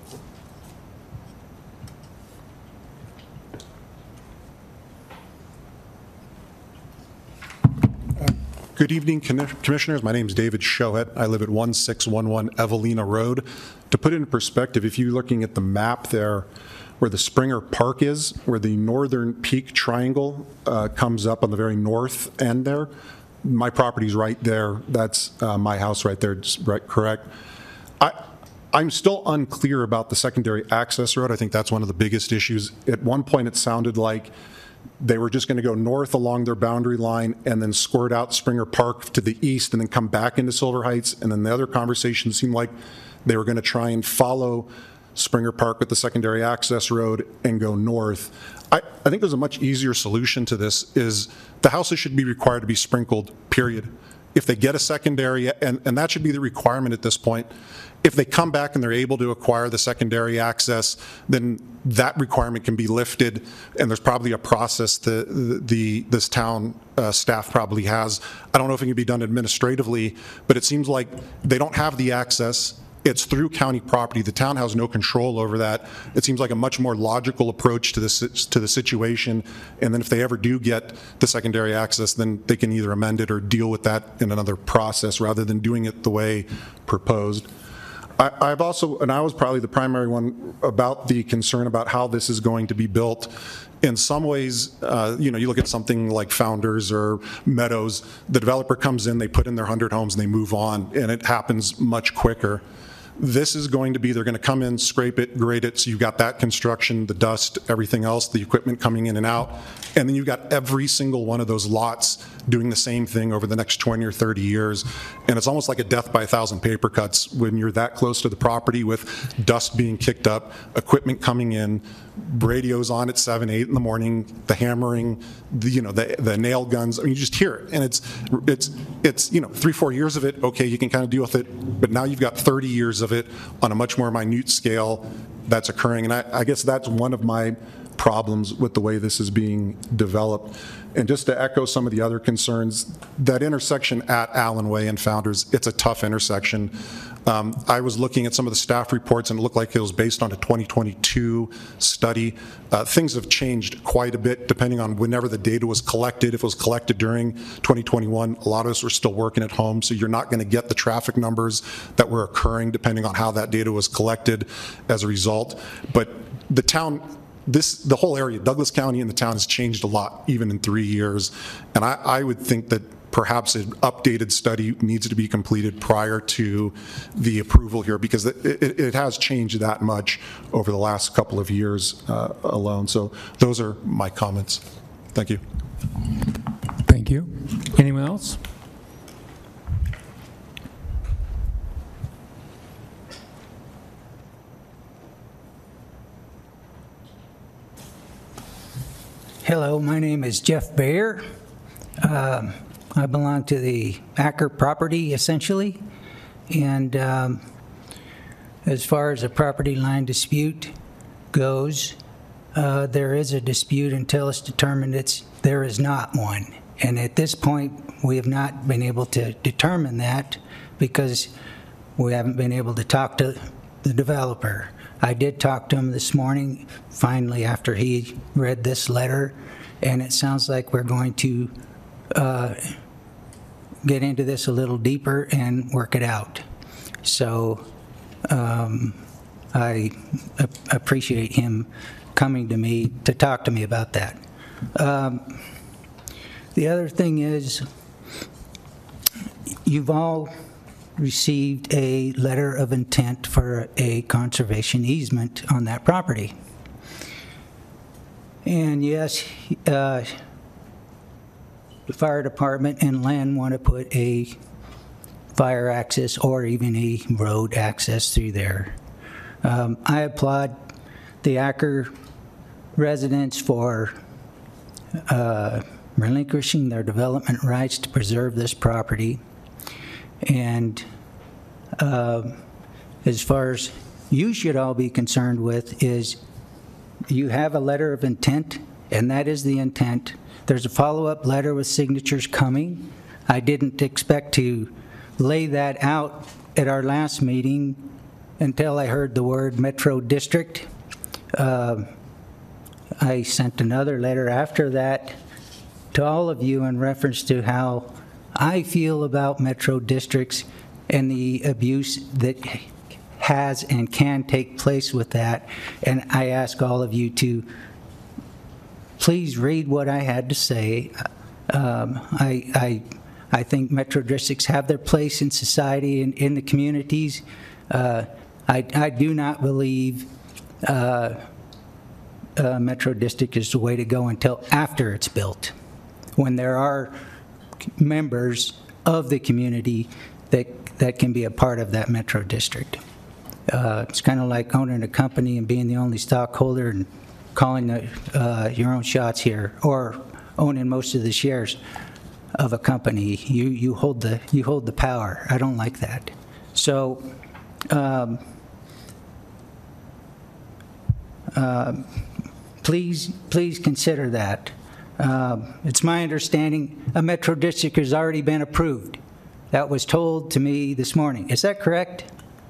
Good evening, Commissioners. My name is David Shohet. I live at 1611 Evelina Road. To put it in perspective, if you're looking at the map there where the Springer Park is, where the northern peak triangle comes up on the very north end there, my property's right there. That's my house right there, it's right, correct. I'm still unclear about the secondary access road. I think that's one of the biggest issues. At one point, it sounded like they were just going to go north along their boundary line and then squirt out Springer Park to the east and then come back into Silver Heights. And then the other conversation seemed like they were going to try and follow Springer Park with the secondary access road and go north. I think there's a much easier solution to this, is the houses should be required to be sprinkled, period. If they get a secondary, and that should be the requirement at this point, if they come back and they're able to acquire the secondary access, then that requirement can be lifted, and there's probably a process that this town staff probably has. I don't know if it can be done administratively, but it seems like they don't have the access. It's through county property. The town has no control over that. It seems like a much more logical approach to the situation, and then if they ever do get the secondary access, then they can either amend it or deal with that in another process rather than doing it the way proposed. I've also, and I was probably the primary one about the concern about how this is going to be built. In some ways, you look at something like Founders or Meadows, the developer comes in, they put in their 100 homes, and they move on, and it happens much quicker. This is going to be, they're going to come in, scrape it, grade it, so you've got that construction, the dust, everything else, the equipment coming in and out, and then you've got every single one of those lots doing the same thing over the next 20 or 30 years. And it's almost like a death by 1,000 paper cuts when you're that close to the property with dust being kicked up, equipment coming in, radios on at 7, 8 in the morning, the hammering, the nail guns. I mean, you just hear it. And it's 3, 4 years of it, okay, you can kind of deal with it, but now you've got 30 years of it on a much more minute scale that's occurring. And I guess that's one of my problems with the way this is being developed. And just to echo some of the other concerns, that intersection at Allen Way and Founders, it's a tough intersection. I was looking at some of the staff reports, and it looked like it was based on a 2022 study. Things have changed quite a bit depending on whenever the data was collected. If it was collected during 2021, a lot of us were still working at home, so you're not going to get the traffic numbers that were occurring depending on how that data was collected as a result. But the town, the whole area, Douglas County and the town has changed a lot, even in 3 years. And I would think that perhaps an updated study needs to be completed prior to the approval here, because it has changed that much over the last couple of years alone. So those are my comments. Thank you. Thank you. Anyone else? Hello, my name is Jeff Bayer. I belong to the Acker property, essentially, and as far as the property line dispute goes, there is a dispute until it's determined there is not one. And at this point, we have not been able to determine that because we haven't been able to talk to the developer. I did talk to him this morning, finally, after he read this letter, and it sounds like we're going to get into this a little deeper and work it out. So I appreciate him coming to me to talk to me about that. The other thing is, you've all received a letter of intent for a conservation easement on that property. And yes, the fire department and Len want to put a fire access or even a road access through there. I applaud the Acker residents for relinquishing their development rights to preserve this property. And as far as you should all be concerned with is you have a letter of intent, and that is the intent. There's a follow-up letter with signatures coming. I didn't expect to lay that out at our last meeting until I heard the word Metro District. I sent another letter after that to all of you in reference to how I feel about Metro Districts and the abuse that has and can take place with that. And I ask all of you to please read what I had to say. I think Metro Districts have their place in society and in the communities. I do not believe Metro District is the way to go until after it's built, when there are members of the community that can be a part of that Metro District. It's kind of like owning a company and being the only stockholder and calling your own shots here, or owning most of the shares of a company. You hold the power. I don't like that. So please consider that. It's my understanding a Metro District has already been approved. That was told to me this morning. Is that correct?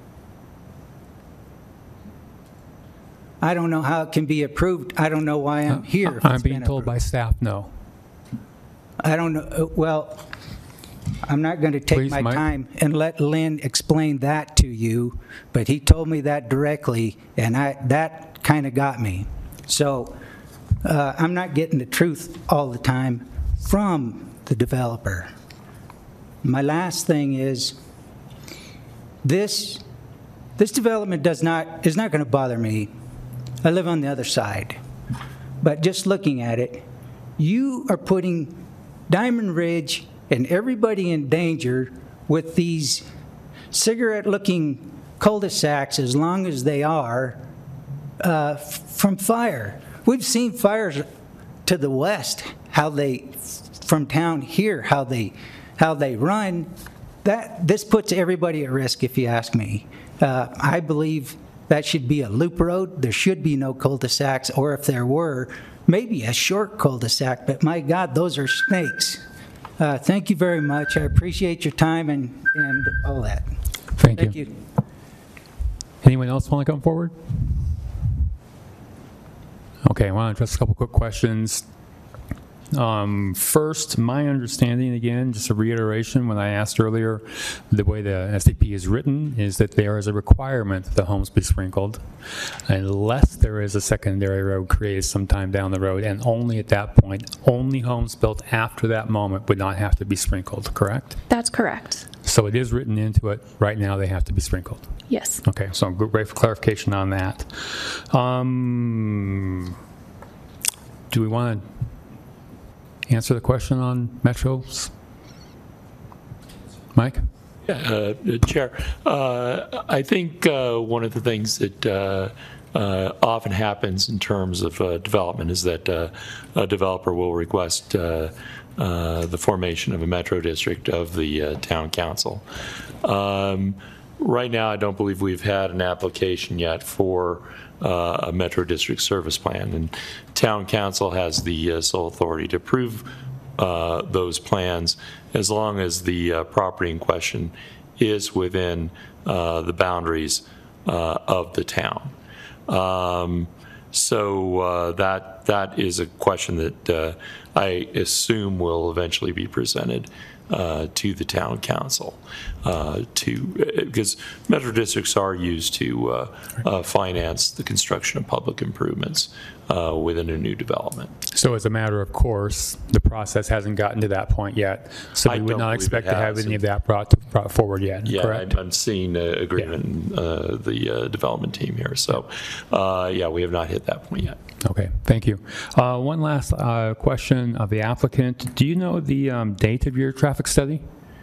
I don't know how it can be approved. I don't know why I'm here. if I'm it's being been told approved. by staff no. I don't know. Well, I'm not going to take Please, my Mike. time and let Lynn explain that to you, but he told me that directly, and that kind of got me. So I'm not getting the truth all the time from the developer. My last thing is this development is not going to bother me. I live on the other side. But just looking at it, you are putting Diamond Ridge and everybody in danger with these cigarette-looking cul-de-sacs, as long as they are, from fire. We've seen fires to the west, from town here, how they run. This puts everybody at risk, if you ask me. I believe that should be a loop road. There should be no cul-de-sacs, or if there were, maybe a short cul-de-sac, but my God, those are snakes. Thank you very much. I appreciate your time and all that. Thank you. Anyone else want to come forward? Okay, I want to address a couple quick questions. First, my understanding, again, just a reiteration, when I asked earlier, the way the SDP is written is that there is a requirement that the homes be sprinkled unless there is a secondary road created sometime down the road, and only at that point, only homes built after that moment would not have to be sprinkled, correct? That's correct. So it is written into it. Right now, they have to be sprinkled. Yes. Okay, so great for clarification on that. Do we want to answer the question on metros? Mike? Yeah, Chair. I think one of the things that often happens in terms of development is that a developer will request the formation of a metro district of the town council. Right now, I don't believe we've had an application yet for a metro district service plan, and town council has the sole authority to approve those plans as long as the property in question is within the boundaries of the town. So that is a question that I assume will eventually be presented to the town council, because metro districts are used to finance the construction of public improvements within a new development. So as a matter of course, the process hasn't gotten to that point yet, so we would not expect to have any of that brought forward yet, Yeah, correct? I'm seeing agreement in the development team here. So, yeah, we have not hit that point yet. Okay, thank you. One last question of the applicant. Do you know the date of your traffic study?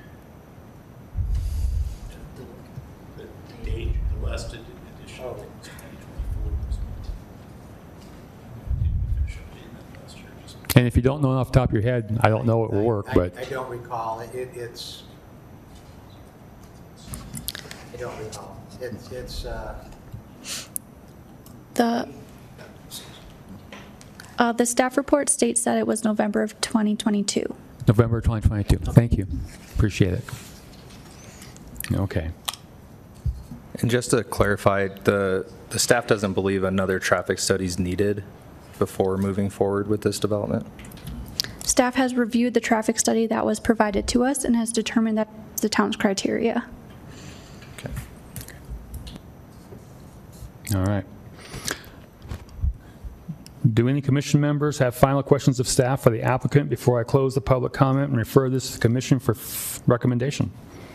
The date, the last edition. And if you don't know off the top of your head, I don't know it will work, but I don't recall. I don't recall. The staff report states that it was November of 2022. November 2022. Thank you. Appreciate it. Okay. And just to clarify, the staff doesn't believe another traffic study is needed before moving forward with this development? Staff has reviewed the traffic study that was provided to us and has determined that the town's criteria. Okay. All right. Do any commission members have final questions of staff for the applicant before I close the public comment and refer this to the commission for recommendation?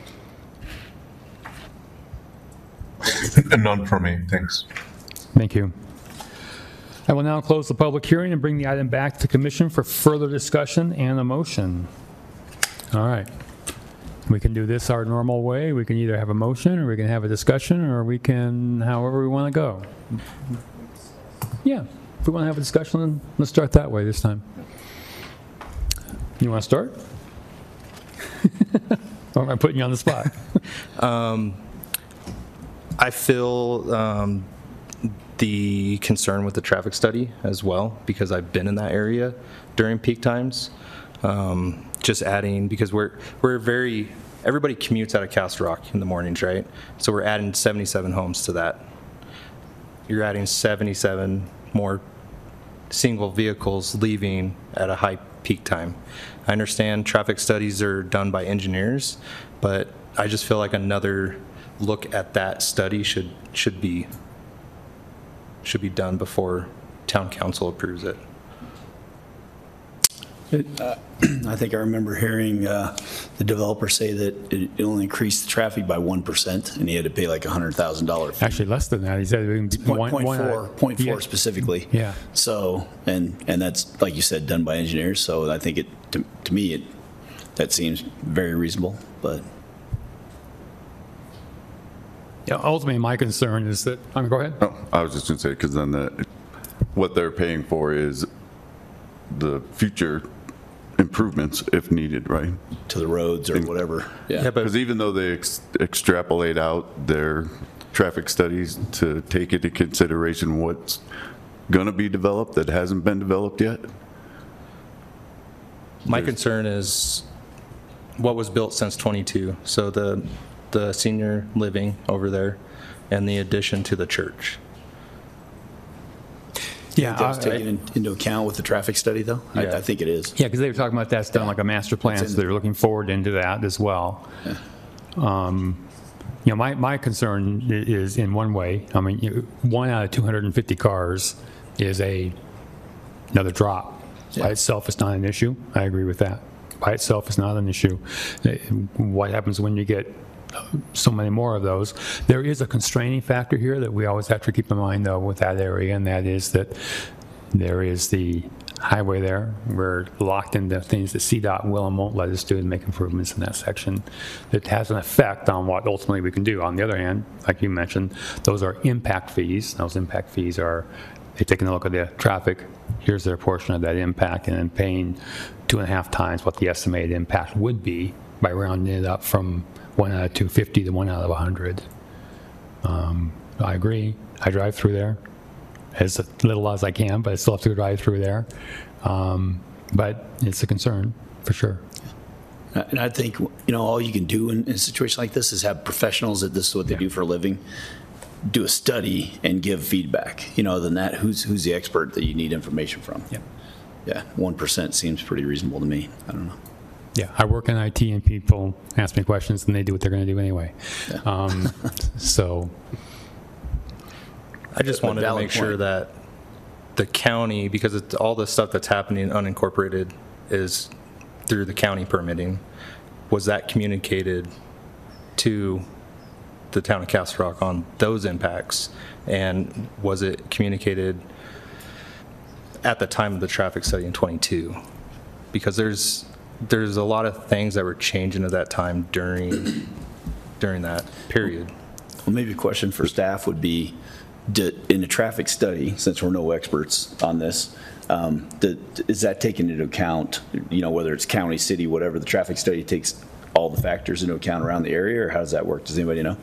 None for me, thanks. Thank you. I will now close the public hearing and bring the item back to commission for further discussion and a motion. All right. We can do this our normal way. We can either have a motion, or we can have a discussion, or we can, however we want to go. Yeah, if we want to have a discussion, then let's start that way this time. You want to start? Or am I putting you on the spot? I feel the concern with the traffic study as well, because I've been in that area during peak times. Just adding, because we're everybody commutes out of Castle Rock in the mornings, right? So we're adding 77 homes to that. You're adding 77 more single vehicles leaving at a high peak time. I understand traffic studies are done by engineers, but I just feel like another look at that study should be done before town council approves it. I think I remember hearing the developer say that it only increased the traffic by 1%, and he had to pay like a $100,000 fee. Actually, less than that. He said Point four specifically. Yeah. So, and that's, like you said, done by engineers, so I think to me, that seems very reasonable, but. Yeah, ultimately, my concern is that, go ahead. Oh, I was just going to say, because then what they're paying for is the future improvements if needed, right? To the roads or whatever. Yeah, because even though they extrapolate out their traffic studies to take into consideration what's going to be developed that hasn't been developed yet. My concern is what was built since 22. So the senior living over there and the addition to the church. Yeah, that was taken into account with the traffic study, though? Yeah. I think it is. Yeah, because they were talking about that's done like a master plan, so they're looking forward into that as well. Yeah. My concern is in one way. I mean, 1 out of 250 cars is another drop. Yeah. By itself, it's not an issue. I agree with that. By itself, it's not an issue. What happens when you get so many more of those? There is a constraining factor here that we always have to keep in mind, though, with that area, and that is that there is the highway there. We're locked into things that CDOT will and won't let us do to make improvements in that section. That has an effect on what ultimately we can do. On the other hand, like you mentioned, those are impact fees. Those impact fees are they're taking a look at the traffic. Here's their portion of that impact, and then paying 2.5 times what the estimated impact would be by rounding it up from 1 out of 250 to 1 out of 100. I agree. I drive through there as little as I can, but I still have to drive through there. But it's a concern for sure. And I think, all you can do in a situation like this is have professionals that this is what they do for a living, do a study and give feedback. Other than that, who's the expert that you need information from? Yeah, 1% seems pretty reasonable to me. I don't know. Yeah, I work in IT, and people ask me questions, and they do what they're going to do anyway. Yeah. So I just wanted to make sure that the county, because it's all the stuff that's happening unincorporated is through the county permitting, was that communicated to the town of Castle Rock on those impacts, and was it communicated at the time of the traffic study in 22? Because there's a lot of things that were changing at that time during that period. Well, maybe a question for staff would be, in the traffic study, since we're no experts on this, is that taken into account, whether it's county, city, whatever, the traffic study takes all the factors into account around the area, or how does that work? Does anybody know?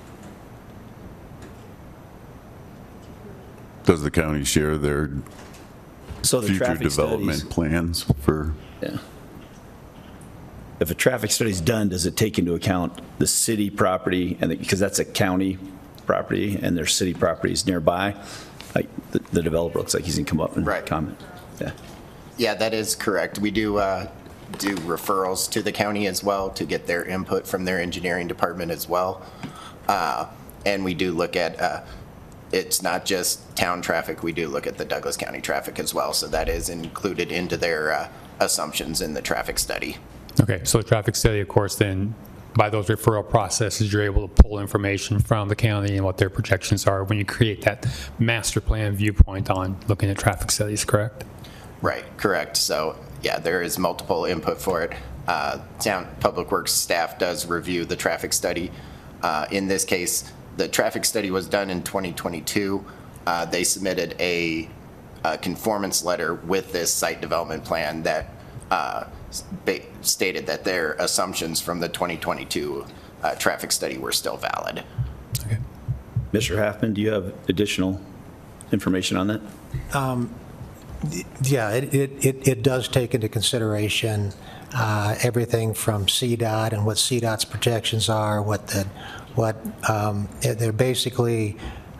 Does the county share their future development plans for? Yeah. If a traffic study is done, does it take into account the city property, and because that's a county property and there's city properties nearby? Like the developer looks like he's going to come up and comment. Yeah. Yeah, that is correct. We do referrals to the county as well to get their input from their engineering department as well. And we do look at, it's not just town traffic, we do look at the Douglas County traffic as well. So that is included into their assumptions in the traffic study. Okay, so the traffic study, of course, then by those referral processes, you're able to pull information from the county and what their projections are when you create that master plan viewpoint on looking at traffic studies, correct? Right, correct. So yeah, there is multiple input for it. Town Public Works staff does review the traffic study. In this case, the traffic study was done in 2022. They submitted a conformance letter with this site development plan that stated that their assumptions from the 2022 traffic study were still valid. Okay. Mr. Halfman, do you have additional information on that? Yeah, it does take into consideration everything from CDOT and what CDOT's projections are, they're basically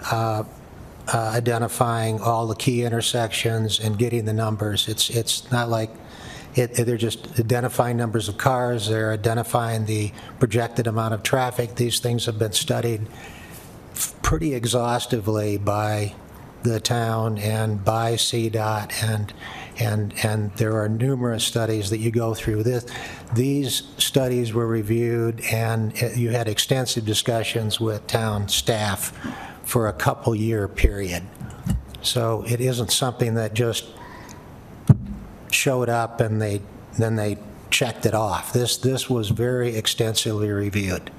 identifying all the key intersections and getting the numbers. It's not like they're just identifying numbers of cars, they're identifying the projected amount of traffic. These things have been studied pretty exhaustively by the town and by CDOT, and there are numerous studies that you go through. These studies were reviewed, and you had extensive discussions with town staff for a couple-year period. So it isn't something that just showed up and then they checked it off. This was very extensively reviewed.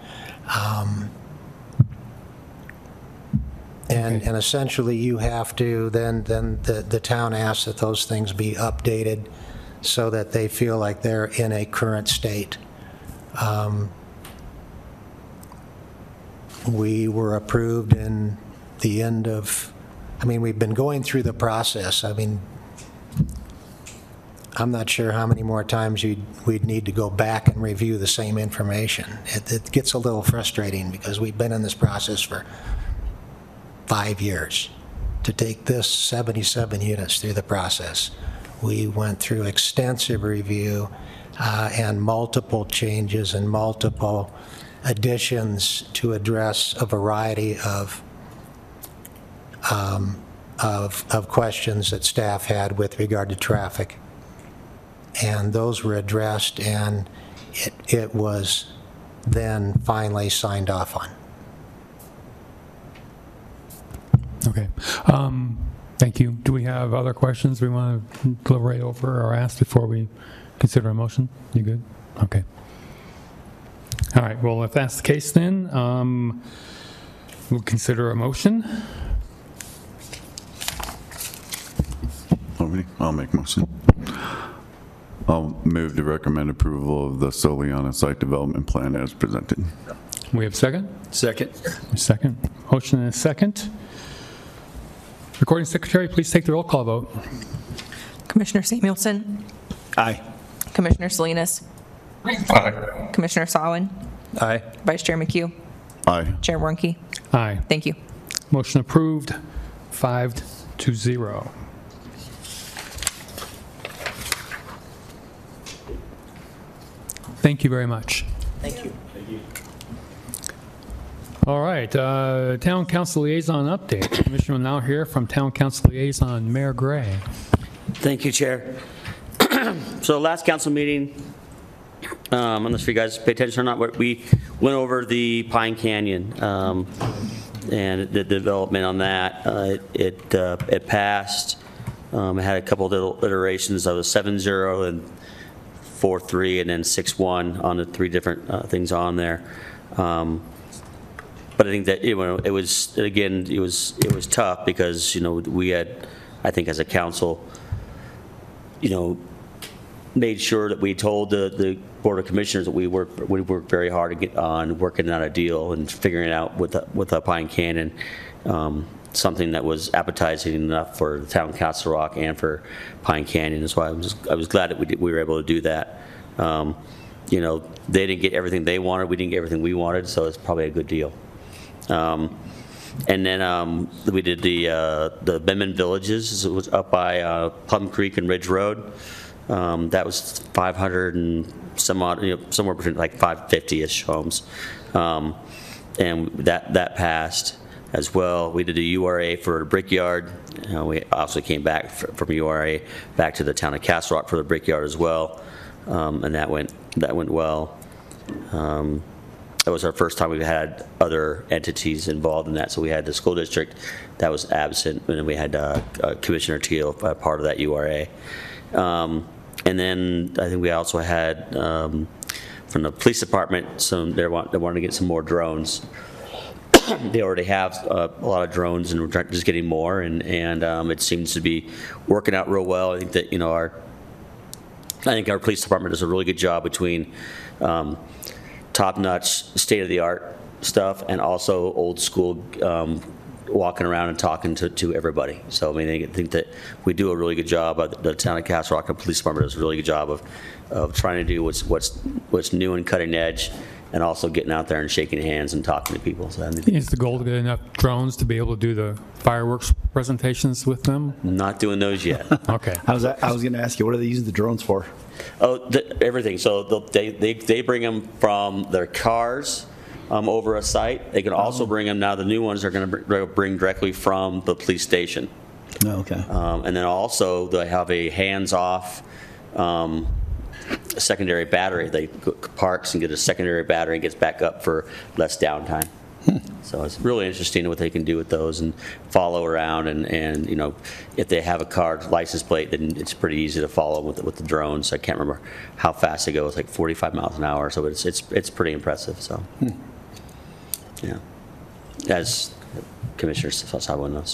And essentially you have to, then the town asks that those things be updated so that they feel like they're in a current state. We were approved in the end of, we've been going through the process. I'm not sure how many more times we'd need to go back and review the same information. It gets a little frustrating because we've been in this process for 5 years to take this 77 units through the process. We went through extensive review and multiple changes and multiple additions to address a variety of questions that staff had with regard to traffic. And those were addressed, and it was then finally signed off on. Okay. Thank you. Do we have other questions we want to deliberate over or ask before we consider a motion? You good? Okay. All right. Well, if that's the case, then we'll consider a motion. I'll make motion. I'll move to recommend approval of the Soliana site development plan as presented. We have a second? Second. A second. Motion and a second. Recording secretary, please take the roll call vote. Commissioner Samuelson? Aye. Commissioner Salinas? Aye. Commissioner Sawin? Aye. Vice Chair McHugh? Aye. Chair Warnke? Aye. Thank you. Motion approved, 5-0. Thank you very much. Thank you. All right, Town Council Liaison update. Commissioner will now hear from Town Council Liaison Mayor Gray. Thank you, Chair. So last council meeting, unless you guys pay attention or not, we went over the Pine Canyon and the development on that. It passed. It had a couple of little iterations of a 7-0 and 4-3 and then 6-1 on the three different things on there. But I think that it was tough because we had, I think as a council, made sure that we told the Board of Commissioners that we worked very hard to get on working out a deal and figuring it out with the Pine Canyon, something that was appetizing enough for the town of Castle Rock and for Pine Canyon. That's why I was glad that we were able to do that. They didn't get everything they wanted, we didn't get everything we wanted, so it's probably a good deal. And then we did the Bendman Villages. It was up by Plum Creek and Ridge Road. That was 500 and some odd, somewhere between like 550-ish homes, and that passed as well. We did a URA for Brickyard. We also came back from URA back to the town of Castle Rock for the Brickyard as well, and that went well. It was our first time we've had other entities involved in that. So we had the school district that was absent, and then we had Commissioner Teal, part of that URA. And then I think we also had from the police department, they wanted to get some more drones. They already have a lot of drones, and we're just getting more, and it seems to be working out real well. I think that our police department does a really good job between top-notch, state-of-the-art stuff and also old school walking around and talking to everybody. So I mean, I think that we do a really good job. The town of Castle Rock, the police department does a really good job of trying to do what's new and cutting edge, and also getting out there and shaking hands and talking to people. So I think Is the goal to get enough drones to be able to do the fireworks presentations with them? not doing those yet. Okay. I was going to ask you, what are they using the drones for? Oh, everything. So they bring them from their cars over a site. They can also bring them, now the new ones are going to bring directly from the police station. Oh, okay. And then also they have a hands-off secondary battery. They parks and get a secondary battery and gets back up for less downtime. So it's really interesting what they can do with those and follow around, and you know, if they have a car license plate, then it's pretty easy to follow with the drones. I can't remember how fast they go. It's like 45 miles an hour, so it's pretty impressive. So yeah, as Commissioner Sawin knows.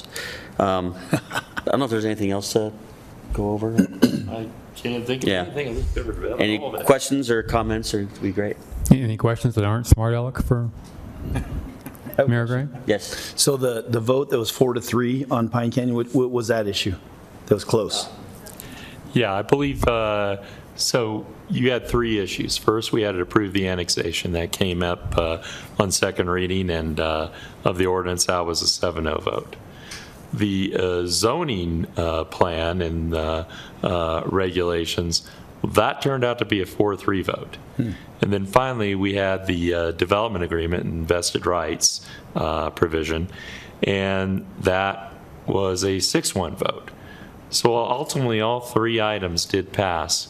I don't know if there's anything else to go over. I can't think of anything. I think we covered all Any of it. questions or comments, or would be great. Any questions that aren't smart aleck for Mayor Gray? Yes. So the vote that was 4-3 on Pine Canyon, what was that issue? That was close. Yeah, I believe, so you had three issues. First, we had to approve the annexation. That came up on second reading, and of the ordinance, that was a 7-0 vote. The zoning plan and regulations, that turned out to be a 4-3 vote. And then finally, we had the development agreement and vested rights provision, and that was a 6-1 vote. So ultimately, all three items did pass,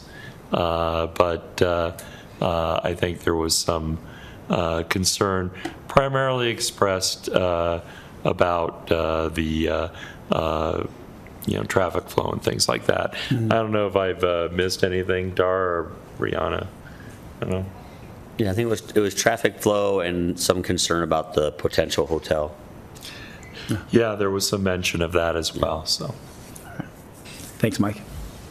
but I think there was some concern, primarily expressed about the traffic flow and things like that. I don't know if I've missed anything, Dar or Brianna. I don't know. Yeah, I think it was traffic flow and some concern about the potential hotel. Yeah, there was some mention of that as well. So, Thanks, Mike.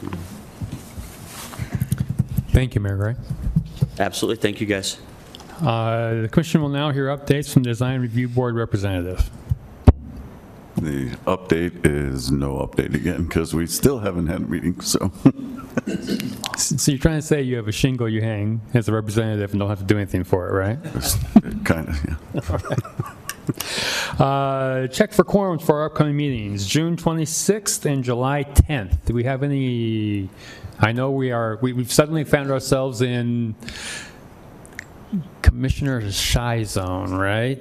Thank you, Mayor Gray. Absolutely. Thank you, guys. The commission will now hear updates from the Design Review Board representative. The update is no update again, because we still haven't had a meeting, so. So you're trying to say you have a shingle you hang as a representative and don't have to do anything for it, right? Kind of, yeah. Check for quorums for our upcoming meetings, June 26th and July 10th. Do we have any? I know we've suddenly found ourselves in Commissioner's shy zone, right?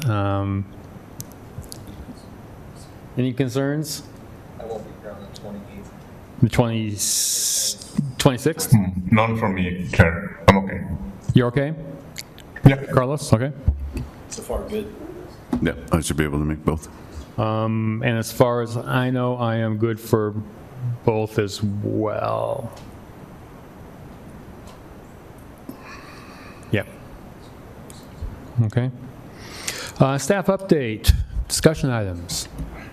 Any concerns? I won't be here on the 28th. The 26th? None from me, Chair. I'm okay. You're okay? Yeah. Carlos, okay. So far, good. Yeah, I should be able to make both. And as far as I know, I am good for both as well. Yeah. Okay. Staff update, discussion items.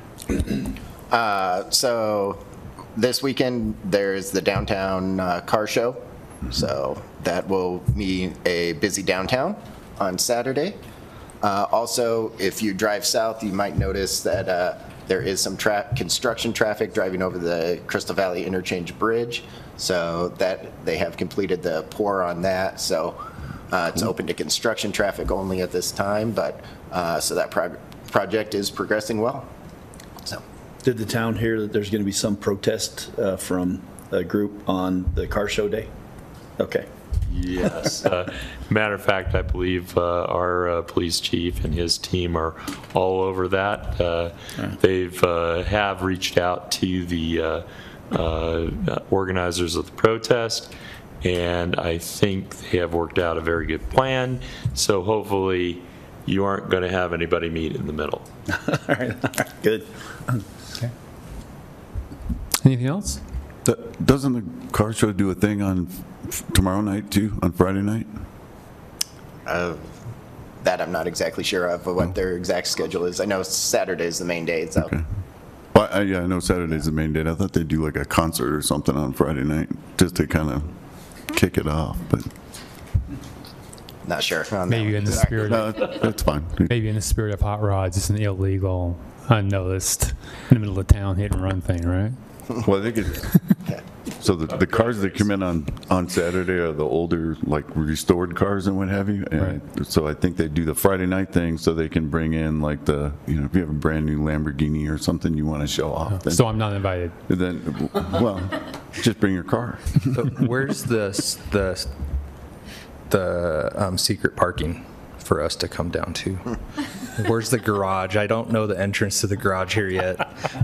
So this weekend, there's the downtown car show. So that will be a busy downtown on Saturday. Also, if you drive south, you might notice that there is some construction traffic driving over the Crystal Valley Interchange Bridge. So that they have completed the pour on that. So it's open to construction traffic only at this time, but so that project is progressing well. So, did the town hear that there's going to be some protest from a group on the car show day? Okay. yes. Matter of fact, I believe our police chief and his team are all over that. They've have reached out to the organizers of the protest, and I think they have worked out a very good plan. So hopefully you aren't going to have anybody meet in the middle. All right, good. Okay. Anything else? Doesn't the car show do a thing on tomorrow night too, on Friday night? That I'm not exactly sure of what their exact schedule is. I know Saturday's the main day. So. Okay. Well, yeah, I know Saturday's the main day. I thought they'd do like a concert or something on Friday night just to kind of kick it off, but. Okay. Anything else? Doesn't the car show do a thing on tomorrow night too, on Friday night? On Friday night? Not sure on that Maybe one in the exactly. spirit No, of, that's fine. maybe in the spirit of hot rods, it's an illegal, unnoticed, in the middle of town hit and run thing, right? Well, they could, so the cars that come in on Saturday are the older, like restored cars and what have you. And so I think they do the Friday night thing so they can bring in like the, if you have a brand new Lamborghini or something you want to show off. Then, So I'm not invited. Then, well, just bring your car. So where's the secret parking for us to come down to? Where's the garage? I don't know the entrance to the garage here yet.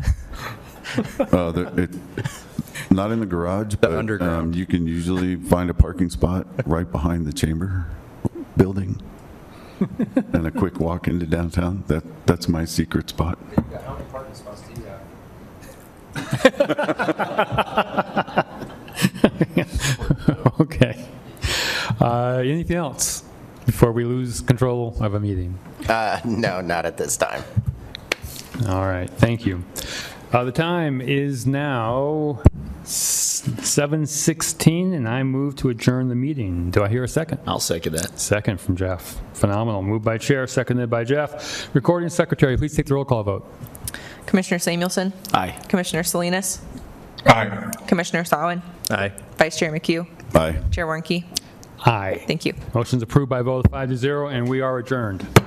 Not in the garage, but underground. You can usually find a parking spot right behind the chamber building, and a quick walk into downtown. That's my secret spot. How many parking spots do you have? Okay. Anything else before we lose control of a meeting? No, not at this time. All right, thank you. The time is now 7:16, and I move to adjourn the meeting. Do I hear a second? I'll second that. Second from Jeff. Phenomenal. Moved by Chair, seconded by Jeff. Recording Secretary, please take the roll call vote. Commissioner Samuelson? Aye. Commissioner Salinas? Aye. Commissioner Samhain? Aye. Vice Chair McHugh? Aye. Chair Warnke? Aye. Thank you. Motion's approved by a vote of 5-0, and we are adjourned.